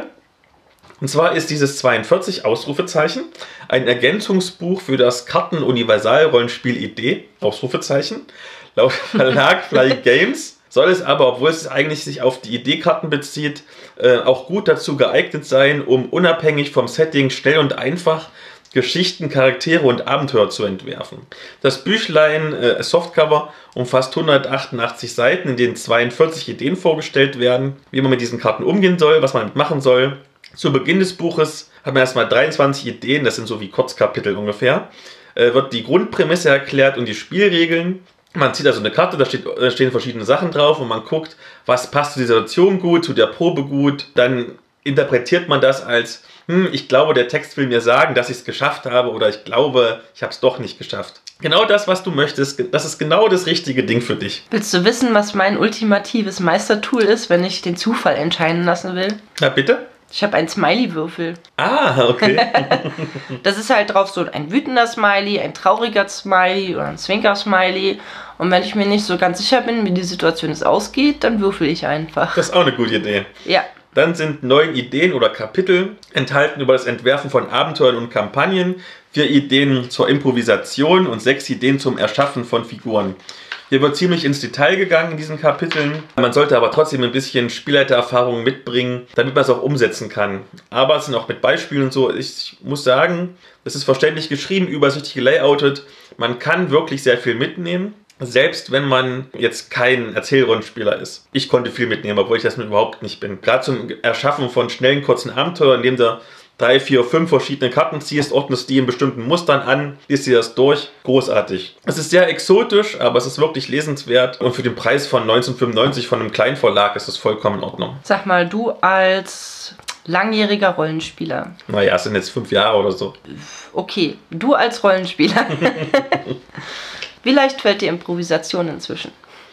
Und zwar ist dieses 42 Ausrufezeichen ein Ergänzungsbuch für das Karten-Universal-Rollenspiel Idee, Ausrufezeichen, laut Verlag Fly Games. Soll es aber, obwohl es eigentlich sich auf die Idee-Karten bezieht, auch gut dazu geeignet sein, um unabhängig vom Setting schnell und einfach Geschichten, Charaktere und Abenteuer zu entwerfen. Das Büchlein Softcover umfasst 188 Seiten, in denen 42 Ideen vorgestellt werden, wie man mit diesen Karten umgehen soll, was man damit machen soll. Zu Beginn des Buches hat man erstmal 23 Ideen, das sind so wie Kurzkapitel ungefähr, wird die Grundprämisse erklärt und die Spielregeln. Man zieht also eine Karte, da stehen verschiedene Sachen drauf und man guckt, was passt zu der Situation gut, zu der Probe gut. Dann interpretiert man das als, ich glaube, der Text will mir sagen, dass ich es geschafft habe oder ich glaube, ich habe es doch nicht geschafft. Genau das, was du möchtest, das ist genau das richtige Ding für dich. Willst du wissen, was mein ultimatives Meistertool ist, wenn ich den Zufall entscheiden lassen will? Na bitte? Ich habe einen Smiley-Würfel. Ah, okay. Das ist halt drauf so ein wütender Smiley, ein trauriger Smiley oder ein Zwinker-Smiley. Und wenn ich mir nicht so ganz sicher bin, wie die Situation jetzt ausgeht, dann würfel ich einfach. Das ist auch eine gute Idee. Ja. Dann sind 9 Ideen oder Kapitel enthalten über das Entwerfen von Abenteuern und Kampagnen, 4 Ideen zur Improvisation und 6 Ideen zum Erschaffen von Figuren. Hier wird ziemlich ins Detail gegangen in diesen Kapiteln. Man sollte aber trotzdem ein bisschen Spielleitererfahrung mitbringen, damit man es auch umsetzen kann. Aber es sind auch mit Beispielen und so. Ich muss sagen, es ist verständlich geschrieben, übersichtlich gelayoutet. Man kann wirklich sehr viel mitnehmen. Selbst wenn man jetzt kein Erzählrollenspieler ist. Ich konnte viel mitnehmen, obwohl ich das überhaupt nicht bin. Gerade zum Erschaffen von schnellen, kurzen Abenteuern, indem du 3, 4, 5 verschiedene Karten ziehst, ordnest die in bestimmten Mustern an, liest dir das durch. Großartig. Es ist sehr exotisch, aber es ist wirklich lesenswert. Und für den Preis von 1995 von einem kleinen Verlag ist es vollkommen in Ordnung. Sag mal, du als langjähriger Rollenspieler. Naja, es sind jetzt 5 Jahre oder so. Okay, du als Rollenspieler. Wie leicht fällt dir Improvisation inzwischen?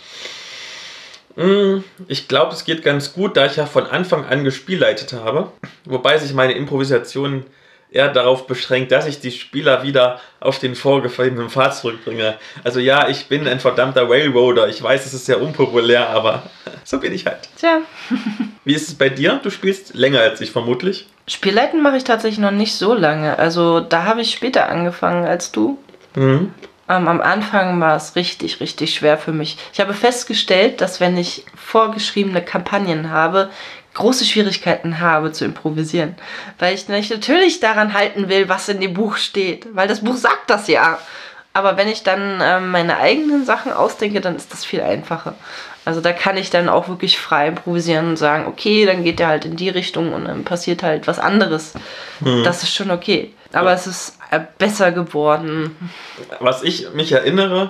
Ich glaube, es geht ganz gut, da ich ja von Anfang an gespielleitet habe. Wobei sich meine Improvisation eher darauf beschränkt, dass ich die Spieler wieder auf den vorgegebenen Pfad zurückbringe. Also ja, ich bin ein verdammter Railroader. Ich weiß, es ist sehr unpopulär, aber so bin ich halt. Tja. Wie ist es bei dir? Du spielst länger als ich vermutlich. Spielleiten mache ich tatsächlich noch nicht so lange. Also da habe ich später angefangen als du. Am Anfang war es richtig, richtig schwer für mich. Ich habe festgestellt, dass wenn ich vorgeschriebene Kampagnen habe, große Schwierigkeiten habe zu improvisieren. Weil ich mich natürlich daran halten will, was in dem Buch steht. Weil das Buch sagt das ja. Aber wenn ich dann meine eigenen Sachen ausdenke, dann ist das viel einfacher. Also da kann ich dann auch wirklich frei improvisieren und sagen, okay, dann geht der halt in die Richtung und dann passiert halt was anderes. Das ist schon okay. Aber es ist besser geworden. Was ich mich erinnere,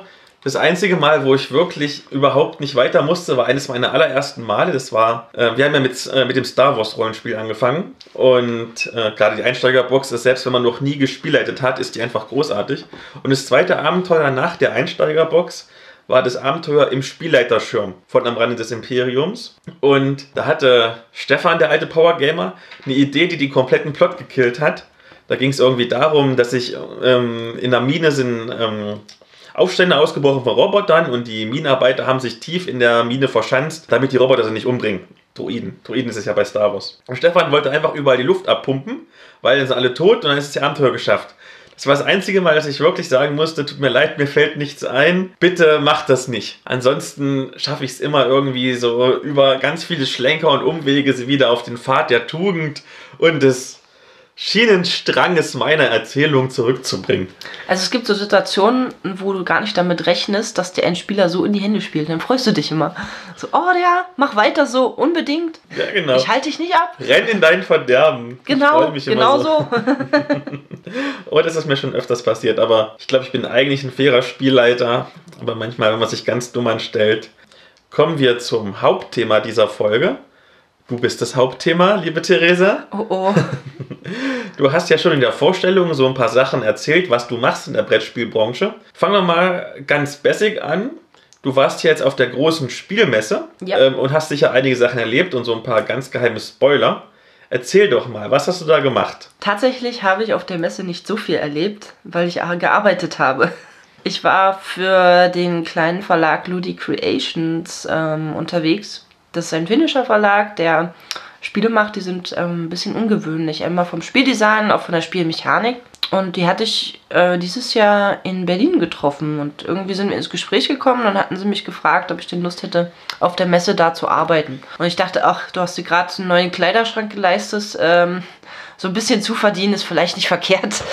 Das einzige Mal, wo ich wirklich überhaupt nicht weiter musste, war eines meiner allerersten Male. Das war, wir haben ja mit dem Star Wars Rollenspiel angefangen. Und gerade die Einsteigerbox ist, selbst wenn man noch nie gespielleitet hat, ist die einfach großartig. Und das zweite Abenteuer nach der Einsteigerbox war das Abenteuer im Spielleiterschirm von Am Rande des Imperiums. Und da hatte Stefan, der alte Power Gamer, eine Idee, die den kompletten Plot gekillt hat. Da ging es irgendwie darum, dass sich in der Mine sind Aufstände ausgebrochen von Robotern und die Minenarbeiter haben sich tief in der Mine verschanzt, damit die Roboter sie nicht umbringen. Droiden ist es ja bei Star Wars. Und Stefan wollte einfach überall die Luft abpumpen, weil dann sind alle tot und dann ist das Abenteuer geschafft. Das war das einzige Mal, dass ich wirklich sagen musste, tut mir leid, mir fällt nichts ein, bitte macht das nicht. Ansonsten schaffe ich es immer irgendwie so über ganz viele Schlenker und Umwege wieder auf den Pfad der Tugend und des Schienenstranges meiner Erzählung zurückzubringen. Also es gibt so Situationen, wo du gar nicht damit rechnest, dass dir ein Spieler so in die Hände spielt. Dann freust du dich immer. So, oh ja, mach weiter so, unbedingt. Ja, genau. Ich halte dich nicht ab. Renn in dein Verderben. Genau, genau so. Oh, das ist mir schon öfters passiert, aber ich glaube, ich bin eigentlich ein fairer Spielleiter. Aber manchmal, wenn man sich ganz dumm anstellt. Kommen wir zum Hauptthema dieser Folge. Du bist das Hauptthema, liebe Theresa. Oh oh. Du hast ja schon in der Vorstellung so ein paar Sachen erzählt, was du machst in der Brettspielbranche. Fangen wir mal ganz basic an. Du warst ja jetzt auf der großen Spielmesse und hast sicher einige Sachen erlebt und so ein paar ganz geheime Spoiler. Erzähl doch mal, was hast du da gemacht? Tatsächlich habe ich auf der Messe nicht so viel erlebt, weil ich gearbeitet habe. Ich war für den kleinen Verlag Ludi Creations unterwegs. Das ist ein finnischer Verlag, der Spiele macht, die sind ein bisschen ungewöhnlich. Einmal vom Spieldesign, auch von der Spielmechanik. Und die hatte ich dieses Jahr in Berlin getroffen. Und irgendwie sind wir ins Gespräch gekommen. Und dann hatten sie mich gefragt, ob ich denn Lust hätte, auf der Messe da zu arbeiten. Und ich dachte, ach, du hast dir gerade einen neuen Kleiderschrank geleistet. So ein bisschen zu verdienen ist vielleicht nicht verkehrt.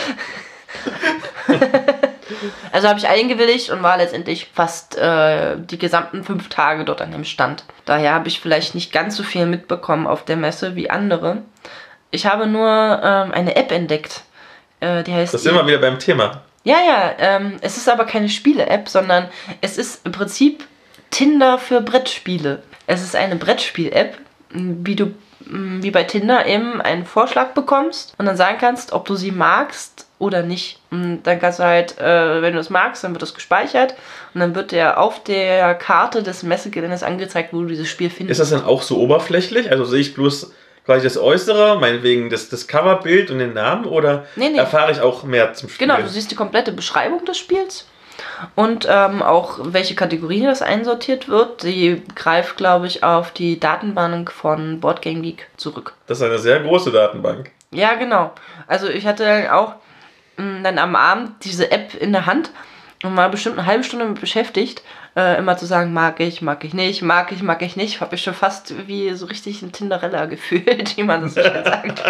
Also habe ich eingewilligt und war letztendlich fast die gesamten 5 Tage dort an dem Stand. Daher habe ich vielleicht nicht ganz so viel mitbekommen auf der Messe wie andere. Ich habe nur eine App entdeckt. Die heißt... Das sind wir wieder beim Thema. Ja, es ist aber keine Spiele-App, sondern es ist im Prinzip Tinder für Brettspiele. Es ist eine Brettspiel-App, wie bei Tinder eben einen Vorschlag bekommst und dann sagen kannst, ob du sie magst oder nicht. Und dann kannst du halt, wenn du es magst, dann wird das gespeichert und dann wird dir auf der Karte des Messegeländes angezeigt, wo du dieses Spiel findest. Ist das dann auch so oberflächlich? Also sehe ich bloß quasi das Äußere, meinetwegen das Coverbild und den Namen oder erfahre ich auch mehr zum Spiel? Genau, du siehst die komplette Beschreibung des Spiels und auch welche Kategorie das einsortiert wird. Die greift, glaube ich, auf die Datenbank von Board Game Geek zurück. Das ist eine sehr große Datenbank. Ja, genau. Also ich hatte dann auch dann am Abend diese App in der Hand und war bestimmt eine halbe Stunde damit beschäftigt, immer zu sagen, mag ich nicht, mag ich nicht. Habe ich schon fast wie so richtig ein Tinderella gefühlt, wie man das so schön sagt.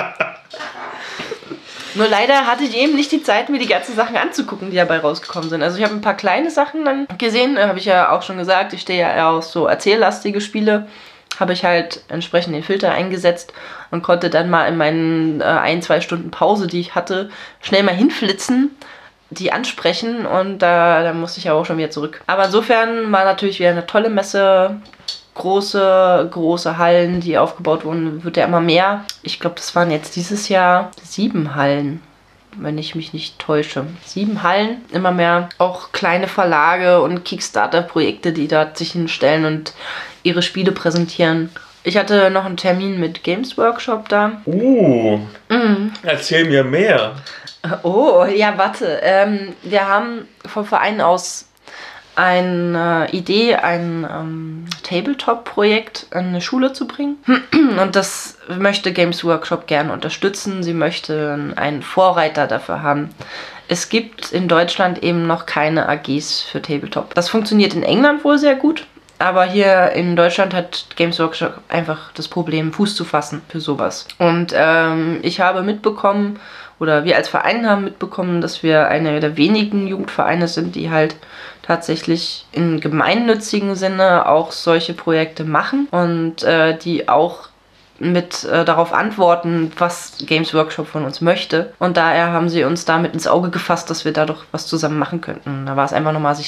Nur leider hatte ich eben nicht die Zeit, mir die ganzen Sachen anzugucken, die dabei rausgekommen sind. Also ich habe ein paar kleine Sachen dann gesehen, habe ich ja auch schon gesagt, ich stehe ja eher auf so erzähllastige Spiele. Habe ich halt entsprechend den Filter eingesetzt und konnte dann mal in meinen 1-2 Stunden Pause, die ich hatte, schnell mal hinflitzen, die ansprechen und da musste ich aber auch schon wieder zurück. Aber insofern war natürlich wieder eine tolle Messe, große Hallen, die aufgebaut wurden, wird ja immer mehr. Ich glaube, das waren jetzt dieses Jahr 7 Hallen, wenn ich mich nicht täusche. 7 Hallen, immer mehr auch kleine Verlage und Kickstarter-Projekte, die dort sich hinstellen und ihre Spiele präsentieren. Ich hatte noch einen Termin mit Games Workshop da. Erzähl mir mehr. Oh, ja, warte. Wir haben vom Verein aus eine Idee, ein Tabletop-Projekt an eine Schule zu bringen. Und das möchte Games Workshop gerne unterstützen. Sie möchten einen Vorreiter dafür haben. Es gibt in Deutschland eben noch keine AGs für Tabletop. Das funktioniert in England wohl sehr gut. Aber hier in Deutschland hat Games Workshop einfach das Problem, Fuß zu fassen für sowas. Und ich habe mitbekommen, oder wir als Verein haben mitbekommen, dass wir einer der wenigen Jugendvereine sind, die halt tatsächlich in gemeinnützigen Sinne auch solche Projekte machen und die auch mit darauf antworten, was Games Workshop von uns möchte. Und daher haben sie uns damit ins Auge gefasst, dass wir da doch was zusammen machen könnten. Da war es einfach nochmal, sich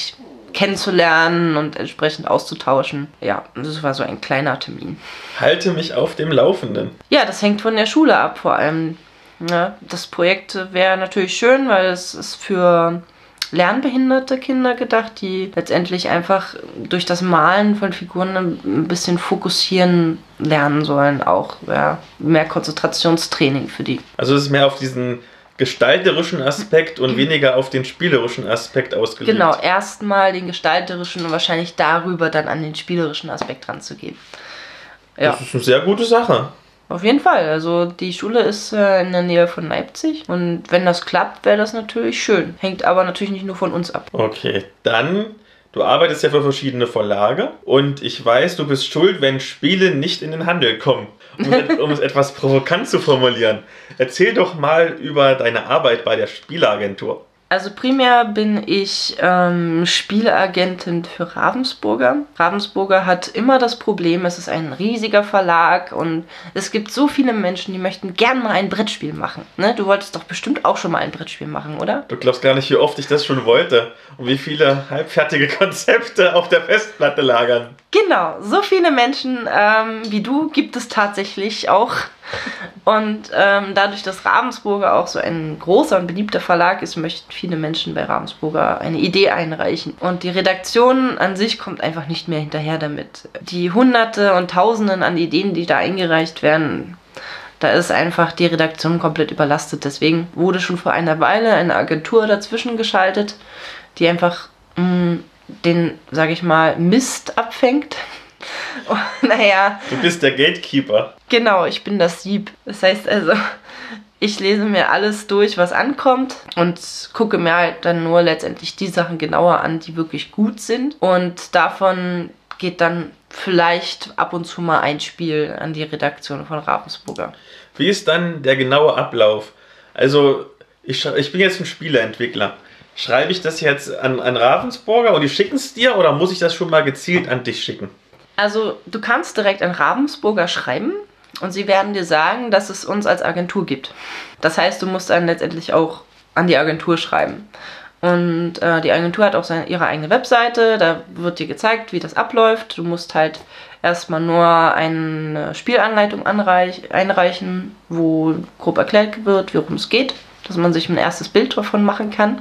kennenzulernen und entsprechend auszutauschen. Ja, das war so ein kleiner Termin. Halte mich auf dem Laufenden. Ja, das hängt von der Schule ab vor allem. Ja, das Projekt wäre natürlich schön, weil es ist für lernbehinderte Kinder gedacht, die letztendlich einfach durch das Malen von Figuren ein bisschen fokussieren lernen sollen. Auch mehr Konzentrationstraining für die. Also es ist mehr auf diesen gestalterischen Aspekt und weniger auf den spielerischen Aspekt ausgelegt. Genau, erstmal den gestalterischen und wahrscheinlich darüber dann an den spielerischen Aspekt ranzugehen. Ja. Das ist eine sehr gute Sache. Auf jeden Fall. Also die Schule ist in der Nähe von Leipzig und wenn das klappt, wäre das natürlich schön. Hängt aber natürlich nicht nur von uns ab. Okay, dann, du arbeitest ja für verschiedene Verlage und ich weiß, du bist schuld, wenn Spiele nicht in den Handel kommen. Um es etwas provokant zu formulieren. Erzähl doch mal über deine Arbeit bei der Spieleagentur. Also primär bin ich Spieleagentin für Ravensburger. Ravensburger hat immer das Problem, es ist ein riesiger Verlag und es gibt so viele Menschen, die möchten gern mal ein Brettspiel machen. Ne? Du wolltest doch bestimmt auch schon mal ein Brettspiel machen, oder? Du glaubst gar nicht, wie oft ich das schon wollte und wie viele halbfertige Konzepte auf der Festplatte lagern. Genau, so viele Menschen wie du gibt es tatsächlich auch. Und dadurch, dass Ravensburger auch so ein großer und beliebter Verlag ist, möchten viele Menschen bei Ravensburger eine Idee einreichen. Und die Redaktion an sich kommt einfach nicht mehr hinterher damit. Die Hunderte und Tausenden an Ideen, die da eingereicht werden, da ist einfach die Redaktion komplett überlastet. Deswegen wurde schon vor einer Weile eine Agentur dazwischen geschaltet, die einfach den, sage ich mal, Mist abfängt. Oh, naja. Du bist der Gatekeeper. Genau, ich bin das Sieb. Das heißt also, ich lese mir alles durch, was ankommt und gucke mir halt dann nur letztendlich die Sachen genauer an, die wirklich gut sind. Und davon geht dann vielleicht ab und zu mal ein Spiel an die Redaktion von Ravensburger. Wie ist dann der genaue Ablauf? Also, ich bin jetzt ein Spieleentwickler. Schreibe ich das jetzt an Ravensburger und die schicken es dir oder muss ich das schon mal gezielt an dich schicken? Also du kannst direkt an Ravensburger schreiben und sie werden dir sagen, dass es uns als Agentur gibt. Das heißt, du musst dann letztendlich auch an die Agentur schreiben. Und die Agentur hat auch ihre eigene Webseite, da wird dir gezeigt, wie das abläuft. Du musst halt erstmal nur eine Spielanleitung einreichen, wo grob erklärt wird, worum es geht, dass man sich ein erstes Bild davon machen kann.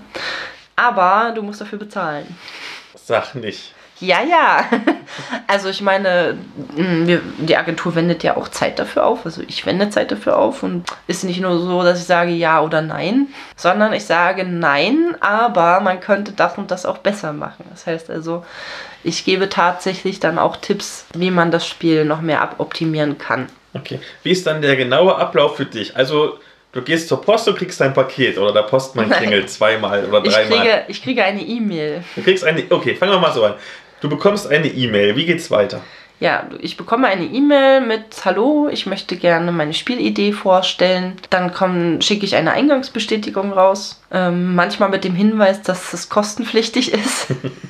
Aber du musst dafür bezahlen. Sag nicht. Ja. Also ich meine, die Agentur wendet ja auch Zeit dafür auf. Also ich wende Zeit dafür auf und ist nicht nur so, dass ich sage ja oder nein, sondern ich sage nein, aber man könnte das und das auch besser machen. Das heißt also, ich gebe tatsächlich dann auch Tipps, wie man das Spiel noch mehr optimieren kann. Okay. Wie ist dann der genaue Ablauf für dich? Also du gehst zur Post und kriegst dein Paket oder der Postmann klingelt zweimal oder dreimal. Ich kriege eine E-Mail. Du kriegst okay, fangen wir mal so an. Du bekommst eine E-Mail. Wie geht's weiter? Ja, ich bekomme eine E-Mail mit Hallo, ich möchte gerne meine Spielidee vorstellen. Dann schicke ich eine Eingangsbestätigung raus. Manchmal mit dem Hinweis, dass es kostenpflichtig ist.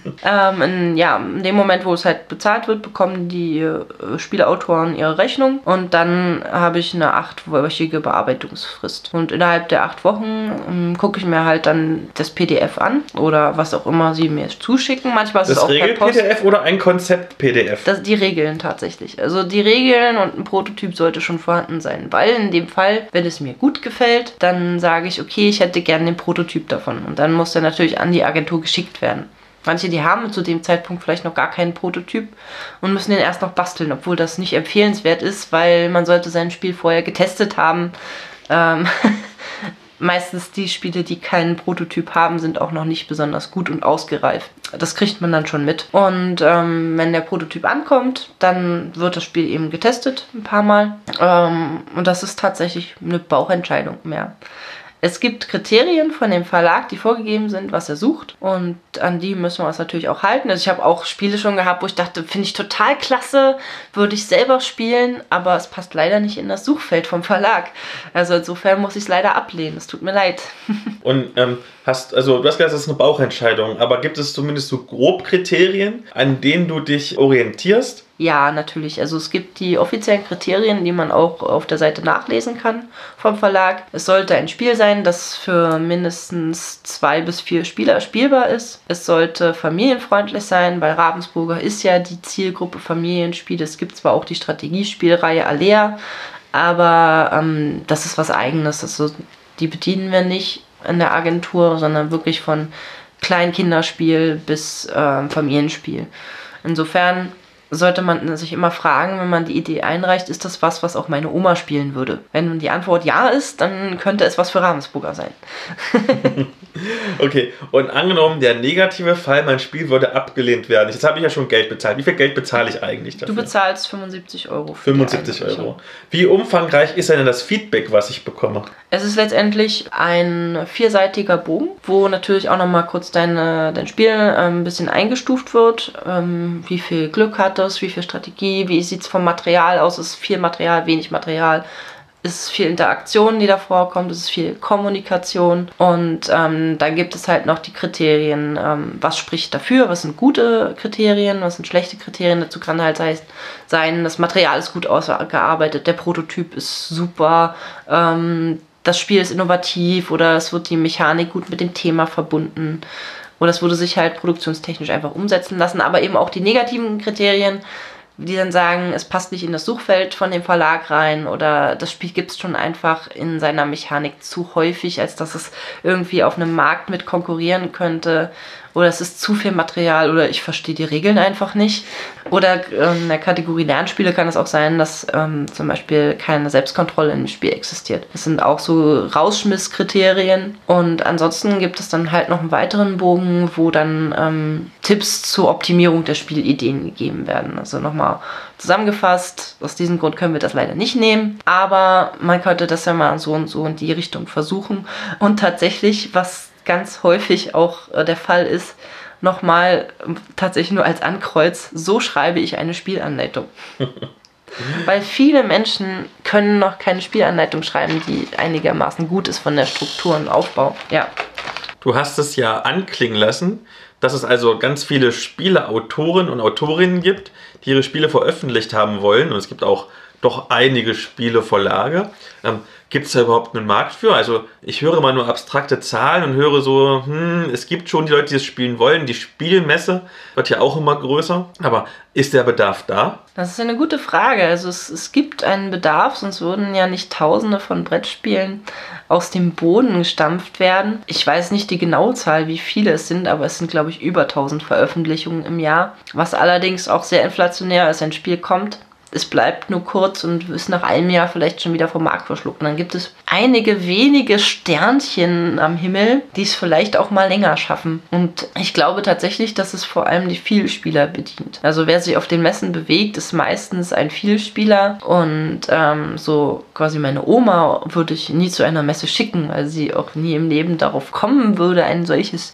In dem Moment, wo es halt bezahlt wird, bekommen die Spielautoren ihre Rechnung. Und dann habe ich eine 8-wöchige Bearbeitungsfrist. Und innerhalb der 8 Wochen gucke ich mir halt dann das PDF an. Oder was auch immer sie mir zuschicken. Manchmal ist es auch per Post. Das Regel-PDF oder ein Konzept-PDF? Die Regeln tatsächlich. Also die Regeln und ein Prototyp sollte schon vorhanden sein. Weil in dem Fall, wenn es mir gut gefällt, dann sage ich, okay, ich hätte gerne den Prototyp davon. Und dann muss der natürlich an die Agentur geschickt werden. Manche, die haben zu dem Zeitpunkt vielleicht noch gar keinen Prototyp und müssen den erst noch basteln, obwohl das nicht empfehlenswert ist, weil man sollte sein Spiel vorher getestet haben. Meistens die Spiele, die keinen Prototyp haben, sind auch noch nicht besonders gut und ausgereift. Das kriegt man dann schon mit. Und wenn der Prototyp ankommt, dann wird das Spiel eben getestet ein paar Mal. Und das ist tatsächlich eine Bauchentscheidung mehr. Es gibt Kriterien von dem Verlag, die vorgegeben sind, was er sucht. Und an die müssen wir uns natürlich auch halten. Also ich habe auch Spiele schon gehabt, wo ich dachte, finde ich total klasse, würde ich selber spielen, aber es passt leider nicht in das Suchfeld vom Verlag. Also insofern muss ich es leider ablehnen. Es tut mir leid. Und du hast gesagt, das ist eine Bauchentscheidung, aber gibt es zumindest so grob Kriterien, an denen du dich orientierst? Ja, natürlich. Also es gibt die offiziellen Kriterien, die man auch auf der Seite nachlesen kann vom Verlag. Es sollte ein Spiel sein, das für mindestens 2 bis 4 Spieler spielbar ist. Es sollte familienfreundlich sein, weil Ravensburger ist ja die Zielgruppe Familienspiele. Es gibt zwar auch die Strategiespielreihe Alea, aber das ist was Eigenes. Also die bedienen wir nicht in der Agentur, sondern wirklich von Kleinkinderspiel bis Familienspiel. Insofern sollte man sich immer fragen, wenn man die Idee einreicht, ist das was auch meine Oma spielen würde? Wenn die Antwort ja ist, dann könnte es was für Ravensburger sein. Okay, und angenommen, der negative Fall, mein Spiel würde abgelehnt werden. Jetzt habe ich ja schon Geld bezahlt. Wie viel Geld bezahle ich eigentlich dafür? Du bezahlst 75 Euro. 75 Euro. Wie umfangreich ist denn das Feedback, was ich bekomme? Es ist letztendlich ein 4-seitiger Bogen, wo natürlich auch nochmal kurz dein Spiel ein bisschen eingestuft wird. Wie viel Glück hat es, wie viel Strategie, wie sieht es vom Material aus, ist viel Material, wenig Material. Ist viel Interaktion, die da vorkommt, es ist viel Kommunikation und dann gibt es halt noch die Kriterien, was spricht dafür, was sind gute Kriterien, was sind schlechte Kriterien, dazu kann halt sein, das Material ist gut ausgearbeitet, der Prototyp ist super, das Spiel ist innovativ oder es wird die Mechanik gut mit dem Thema verbunden oder es wurde sich halt produktionstechnisch einfach umsetzen lassen, aber eben auch die negativen Kriterien, die dann sagen, es passt nicht in das Suchfeld von dem Verlag rein oder das Spiel gibt es schon einfach in seiner Mechanik zu häufig, als dass es irgendwie auf einem Markt mit konkurrieren könnte oder es ist zu viel Material oder ich verstehe die Regeln einfach nicht. Oder in der Kategorie Lernspiele kann es auch sein, dass zum Beispiel keine Selbstkontrolle im Spiel existiert. Das sind auch so Rausschmisskriterien und ansonsten gibt es dann halt noch einen weiteren Bogen, wo dann Tipps zur Optimierung der Spielideen gegeben werden. Also nochmal zusammengefasst, aus diesem Grund können wir das leider nicht nehmen, aber man könnte das ja mal so und so in die Richtung versuchen und tatsächlich, was ganz häufig auch der Fall ist, nochmal tatsächlich nur als Ankreuz, so schreibe ich eine Spielanleitung. Weil viele Menschen können noch keine Spielanleitung schreiben, die einigermaßen gut ist von der Struktur und Aufbau. Ja. Du hast es ja anklingen lassen, dass es also ganz viele Spieleautoren und Autorinnen gibt, die ihre Spiele veröffentlicht haben wollen. Und es gibt auch doch einige Spieleverlage. Gibt es da überhaupt einen Markt für? Also ich höre mal nur abstrakte Zahlen und höre so, es gibt schon die Leute, die es spielen wollen. Die Spielmesse wird ja auch immer größer. Aber ist der Bedarf da? Das ist eine gute Frage. Also es gibt einen Bedarf, sonst würden ja nicht Tausende von Brettspielen aus dem Boden gestampft werden. Ich weiß nicht die genaue Zahl, wie viele es sind, aber es sind, glaube ich, über 1000 Veröffentlichungen im Jahr. Was allerdings auch sehr inflationär ist. Ein Spiel kommt, es bleibt nur kurz und ist nach einem Jahr vielleicht schon wieder vom Markt verschluckt. Und dann gibt es einige wenige Sternchen am Himmel, die es vielleicht auch mal länger schaffen. Und ich glaube tatsächlich, dass es vor allem die Vielspieler bedient. Also wer sich auf den Messen bewegt, ist meistens ein Vielspieler. Und so quasi meine Oma würde ich nie zu einer Messe schicken, weil sie auch nie im Leben darauf kommen würde, ein solches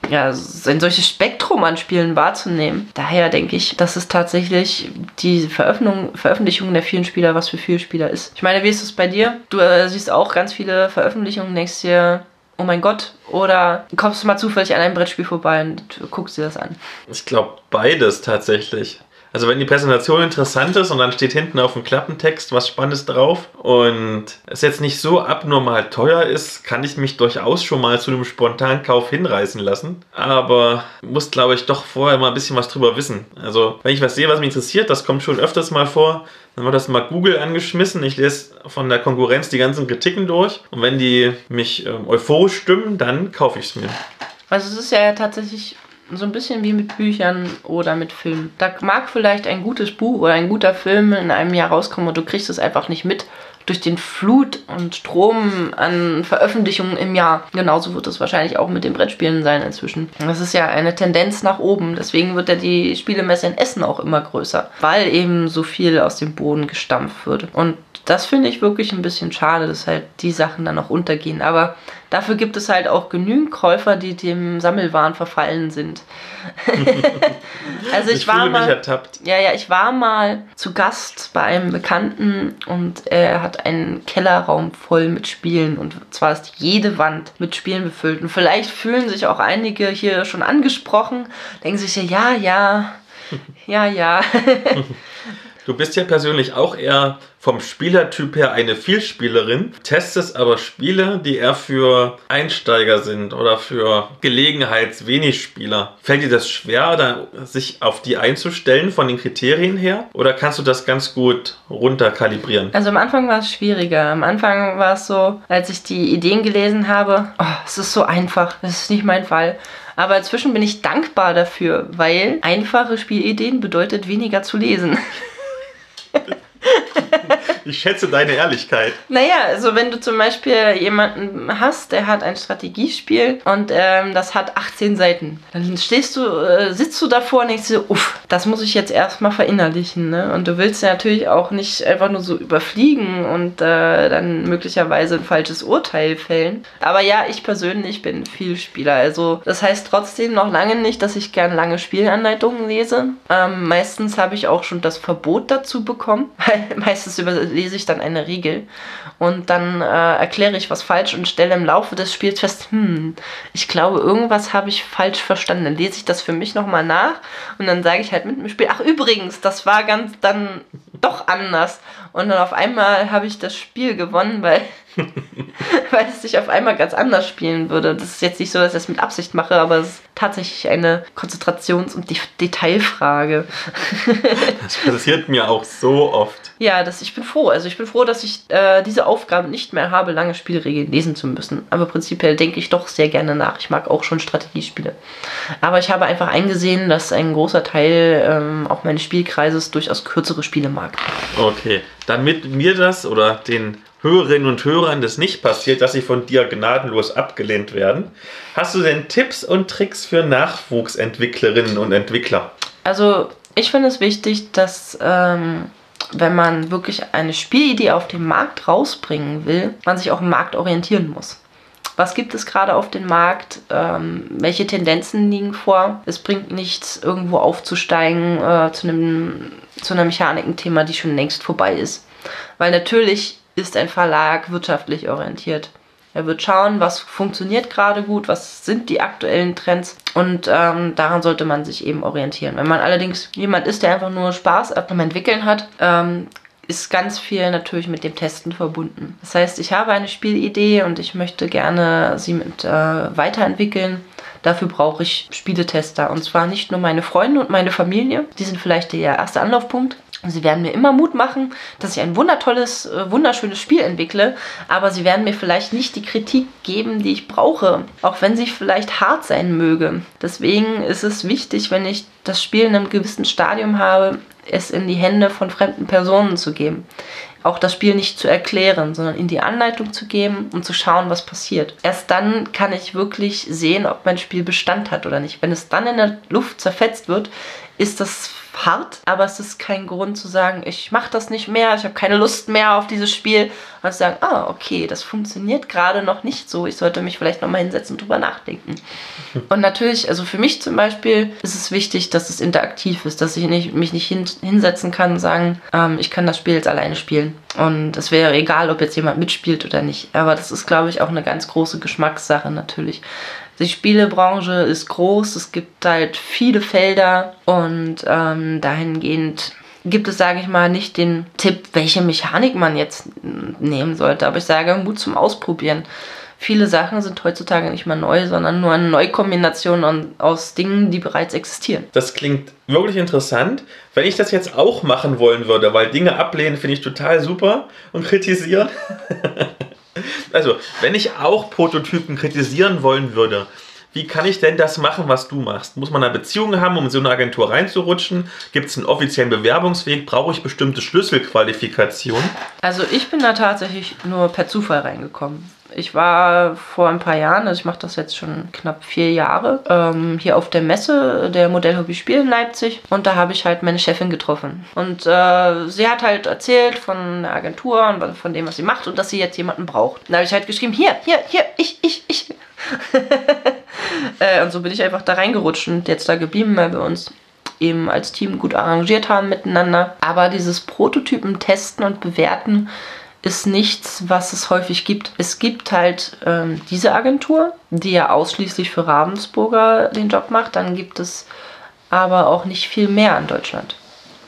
Spektrum an Spielen wahrzunehmen. Daher denke ich, dass es tatsächlich die Veröffentlichung der vielen Spieler was für Vielspieler ist. Ich meine, wie ist es bei dir? Du siehst auch ganz viele Veröffentlichungen, denkst dir, oh mein Gott, oder kommst du mal zufällig an einem Brettspiel vorbei und guckst dir das an? Ich glaube beides tatsächlich. Also wenn die Präsentation interessant ist und dann steht hinten auf dem Klappentext was Spannendes drauf und es jetzt nicht so abnormal teuer ist, kann ich mich durchaus schon mal zu einem Spontankauf hinreißen lassen. Aber muss, glaube ich, doch vorher mal ein bisschen was drüber wissen. Also wenn ich was sehe, was mich interessiert, das kommt schon öfters mal vor, dann wird das mal Google angeschmissen. Ich lese von der Konkurrenz die ganzen Kritiken durch und wenn die mich euphorisch stimmen, dann kaufe ich es mir. Also es ist ja tatsächlich so ein bisschen wie mit Büchern oder mit Filmen. Da mag vielleicht ein gutes Buch oder ein guter Film in einem Jahr rauskommen und du kriegst es einfach nicht mit durch den Flut und Strom an Veröffentlichungen im Jahr. Genauso wird es wahrscheinlich auch mit den Brettspielen sein inzwischen. Das ist ja eine Tendenz nach oben. Deswegen wird ja die Spielemesse in Essen auch immer größer, weil eben so viel aus dem Boden gestampft wird. Und das finde ich wirklich ein bisschen schade, dass halt die Sachen dann noch untergehen. Aber dafür gibt es halt auch genügend Käufer, die dem Sammelwahn verfallen sind. Also ich war mal zu Gast bei einem Bekannten und er hat einen Kellerraum voll mit Spielen und zwar ist jede Wand mit Spielen befüllt. Und vielleicht fühlen sich auch einige hier schon angesprochen, denken sich ja. Du bist ja persönlich auch eher vom Spielertyp her eine Vielspielerin, testest aber Spiele, die eher für Einsteiger sind oder für Gelegenheits-wenig Spieler. Fällt dir das schwer, sich auf die einzustellen von den Kriterien her? Oder kannst du das ganz gut runterkalibrieren? Also am Anfang war es schwieriger. Am Anfang war es so, als ich die Ideen gelesen habe, oh, es ist so einfach, das ist nicht mein Fall. Aber inzwischen bin ich dankbar dafür, weil einfache Spielideen bedeutet weniger zu lesen. Ich schätze deine Ehrlichkeit. Naja, also wenn du zum Beispiel jemanden hast, der hat ein Strategiespiel und das hat 18 Seiten, dann sitzt du davor und denkst dir, uff, das muss ich jetzt erstmal verinnerlichen, ne? Und du willst ja natürlich auch nicht einfach nur so überfliegen und dann möglicherweise ein falsches Urteil fällen. Aber ja, ich persönlich bin Vielspieler, also das heißt trotzdem noch lange nicht, dass ich gern lange Spielanleitungen lese. Meistens habe ich auch schon das Verbot dazu bekommen, weil meistens lese ich dann eine Regel und dann erkläre ich was falsch und stelle im Laufe des Spiels fest, ich glaube, irgendwas habe ich falsch verstanden. Dann lese ich das für mich nochmal nach und dann sage ich halt mit dem Spiel, ach übrigens, das war dann doch anders. Und dann auf einmal habe ich das Spiel gewonnen, weil es sich auf einmal ganz anders spielen würde. Das ist jetzt nicht so, dass ich das mit Absicht mache, aber es ist tatsächlich eine Konzentrations- und Detailfrage. Das passiert mir auch so oft. Ja, ich bin froh. Also ich bin froh, dass ich diese Aufgabe nicht mehr habe, lange Spielregeln lesen zu müssen. Aber prinzipiell denke ich doch sehr gerne nach. Ich mag auch schon Strategiespiele. Aber ich habe einfach eingesehen, dass ein großer Teil auch meines Spielkreises durchaus kürzere Spiele mag. Okay, damit mir das oder den Hörerinnen und Hörern das nicht passiert, dass sie von dir gnadenlos abgelehnt werden, hast du denn Tipps und Tricks für Nachwuchsentwicklerinnen und Entwickler? Also ich finde es wichtig, dass wenn man wirklich eine Spielidee auf den Markt rausbringen will, man sich auch im Markt orientieren muss. Was gibt es gerade auf dem Markt? Welche Tendenzen liegen vor? Es bringt nichts, irgendwo aufzusteigen zu einer Mechanikenthema, die schon längst vorbei ist. Weil natürlich ist ein Verlag wirtschaftlich orientiert. Er wird schauen, was funktioniert gerade gut, was sind die aktuellen Trends und daran sollte man sich eben orientieren. Wenn man allerdings jemand ist, der einfach nur Spaß am Entwickeln hat, ist ganz viel natürlich mit dem Testen verbunden. Das heißt, ich habe eine Spielidee und ich möchte gerne sie weiterentwickeln. Dafür brauche ich Spieletester und zwar nicht nur meine Freunde und meine Familie, die sind vielleicht der erste Anlaufpunkt. Sie werden mir immer Mut machen, dass ich ein wunderschönes Spiel entwickle, aber sie werden mir vielleicht nicht die Kritik geben, die ich brauche, auch wenn sie vielleicht hart sein möge. Deswegen ist es wichtig, wenn ich das Spiel in einem gewissen Stadium habe, es in die Hände von fremden Personen zu geben. Auch das Spiel nicht zu erklären, sondern in die Anleitung zu geben und zu schauen, was passiert. Erst dann kann ich wirklich sehen, ob mein Spiel Bestand hat oder nicht. Wenn es dann in der Luft zerfetzt wird, ist das hart, aber es ist kein Grund zu sagen, ich mache das nicht mehr, ich habe keine Lust mehr auf dieses Spiel. Und zu sagen, okay, das funktioniert gerade noch nicht so, ich sollte mich vielleicht nochmal hinsetzen und drüber nachdenken. Und natürlich, also für mich zum Beispiel ist es wichtig, dass es interaktiv ist, dass ich mich nicht hinsetzen kann und sagen, ich kann das Spiel jetzt alleine spielen. Und es wäre egal, ob jetzt jemand mitspielt oder nicht. Aber das ist, glaube ich, auch eine ganz große Geschmackssache natürlich. Die Spielebranche ist groß, es gibt halt viele Felder und dahingehend gibt es, sage ich mal, nicht den Tipp, welche Mechanik man jetzt nehmen sollte. Aber ich sage, Mut zum Ausprobieren. Viele Sachen sind heutzutage nicht mehr neu, sondern nur eine Neukombination aus Dingen, die bereits existieren. Das klingt wirklich interessant. Wenn ich das jetzt auch machen wollen würde, weil Dinge ablehnen finde ich total super und kritisieren. Also, wenn ich auch Prototypen kritisieren wollen würde, wie kann ich denn das machen, was du machst? Muss man eine Beziehung haben, um in so eine Agentur reinzurutschen? Gibt es einen offiziellen Bewerbungsweg? Brauche ich bestimmte Schlüsselqualifikationen? Also ich bin da tatsächlich nur per Zufall reingekommen. Ich war vor ein paar Jahren, also ich mache das jetzt schon knapp 4 Jahre, hier auf der Messe der Modellhobby Spiel in Leipzig und da habe ich halt meine Chefin getroffen. Und sie hat halt erzählt von der Agentur und von dem, was sie macht und dass sie jetzt jemanden braucht. Da habe ich halt geschrieben, hier, ich. Und so bin ich einfach da reingerutscht und jetzt da geblieben, weil wir uns eben als Team gut arrangiert haben miteinander. Aber dieses Prototypen testen und bewerten ist nichts, was es häufig gibt. Es gibt halt diese Agentur, die ja ausschließlich für Ravensburger den Job macht. Dann gibt es aber auch nicht viel mehr in Deutschland.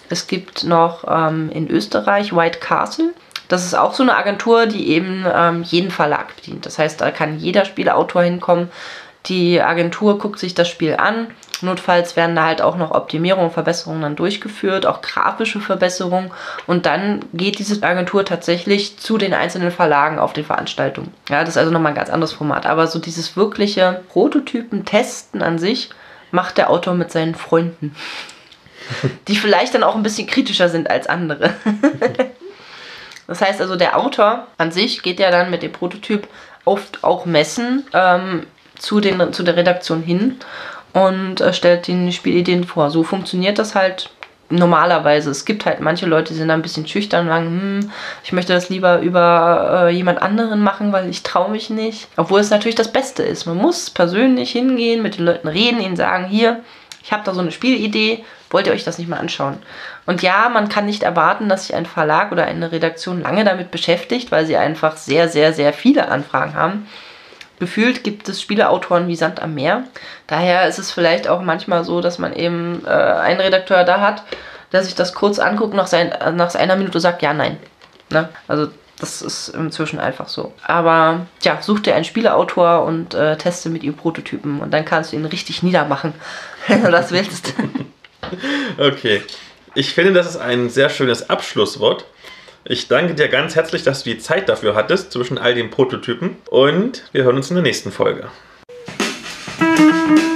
Es gibt noch in Österreich White Castle. Das ist auch so eine Agentur, die eben jeden Verlag bedient. Das heißt, da kann jeder Spieleautor hinkommen. Die Agentur guckt sich das Spiel an. Notfalls werden da halt auch noch Optimierungen und Verbesserungen dann durchgeführt, auch grafische Verbesserungen. Und dann geht diese Agentur tatsächlich zu den einzelnen Verlagen auf den Veranstaltungen. Ja, das ist also nochmal ein ganz anderes Format. Aber so dieses wirkliche Prototypen-Testen an sich macht der Autor mit seinen Freunden, die vielleicht dann auch ein bisschen kritischer sind als andere. Das heißt also, der Autor an sich geht ja dann mit dem Prototyp oft auch messen zu der Redaktion hin und stellt die Spielideen vor. So funktioniert das halt normalerweise. Es gibt halt manche Leute, die sind da ein bisschen schüchtern und sagen, ich möchte das lieber über jemand anderen machen, weil ich traue mich nicht. Obwohl es natürlich das Beste ist. Man muss persönlich hingehen, mit den Leuten reden, ihnen sagen, hier, ich habe da so eine Spielidee, wollt ihr euch das nicht mal anschauen? Und ja, man kann nicht erwarten, dass sich ein Verlag oder eine Redaktion lange damit beschäftigt, weil sie einfach sehr, sehr, sehr viele Anfragen haben. Gefühlt gibt es Spieleautoren wie Sand am Meer. Daher ist es vielleicht auch manchmal so, dass man eben einen Redakteur da hat, der sich das kurz anguckt, nach einer Minute sagt, ja, nein. Ne? Also das ist inzwischen einfach so. Aber ja, such dir einen Spieleautor und teste mit ihm Prototypen. Und dann kannst du ihn richtig niedermachen, wenn du das willst. Okay. Ich finde, das ist ein sehr schönes Abschlusswort. Ich danke dir ganz herzlich, dass du die Zeit dafür hattest, zwischen all den Prototypen. Und wir hören uns in der nächsten Folge.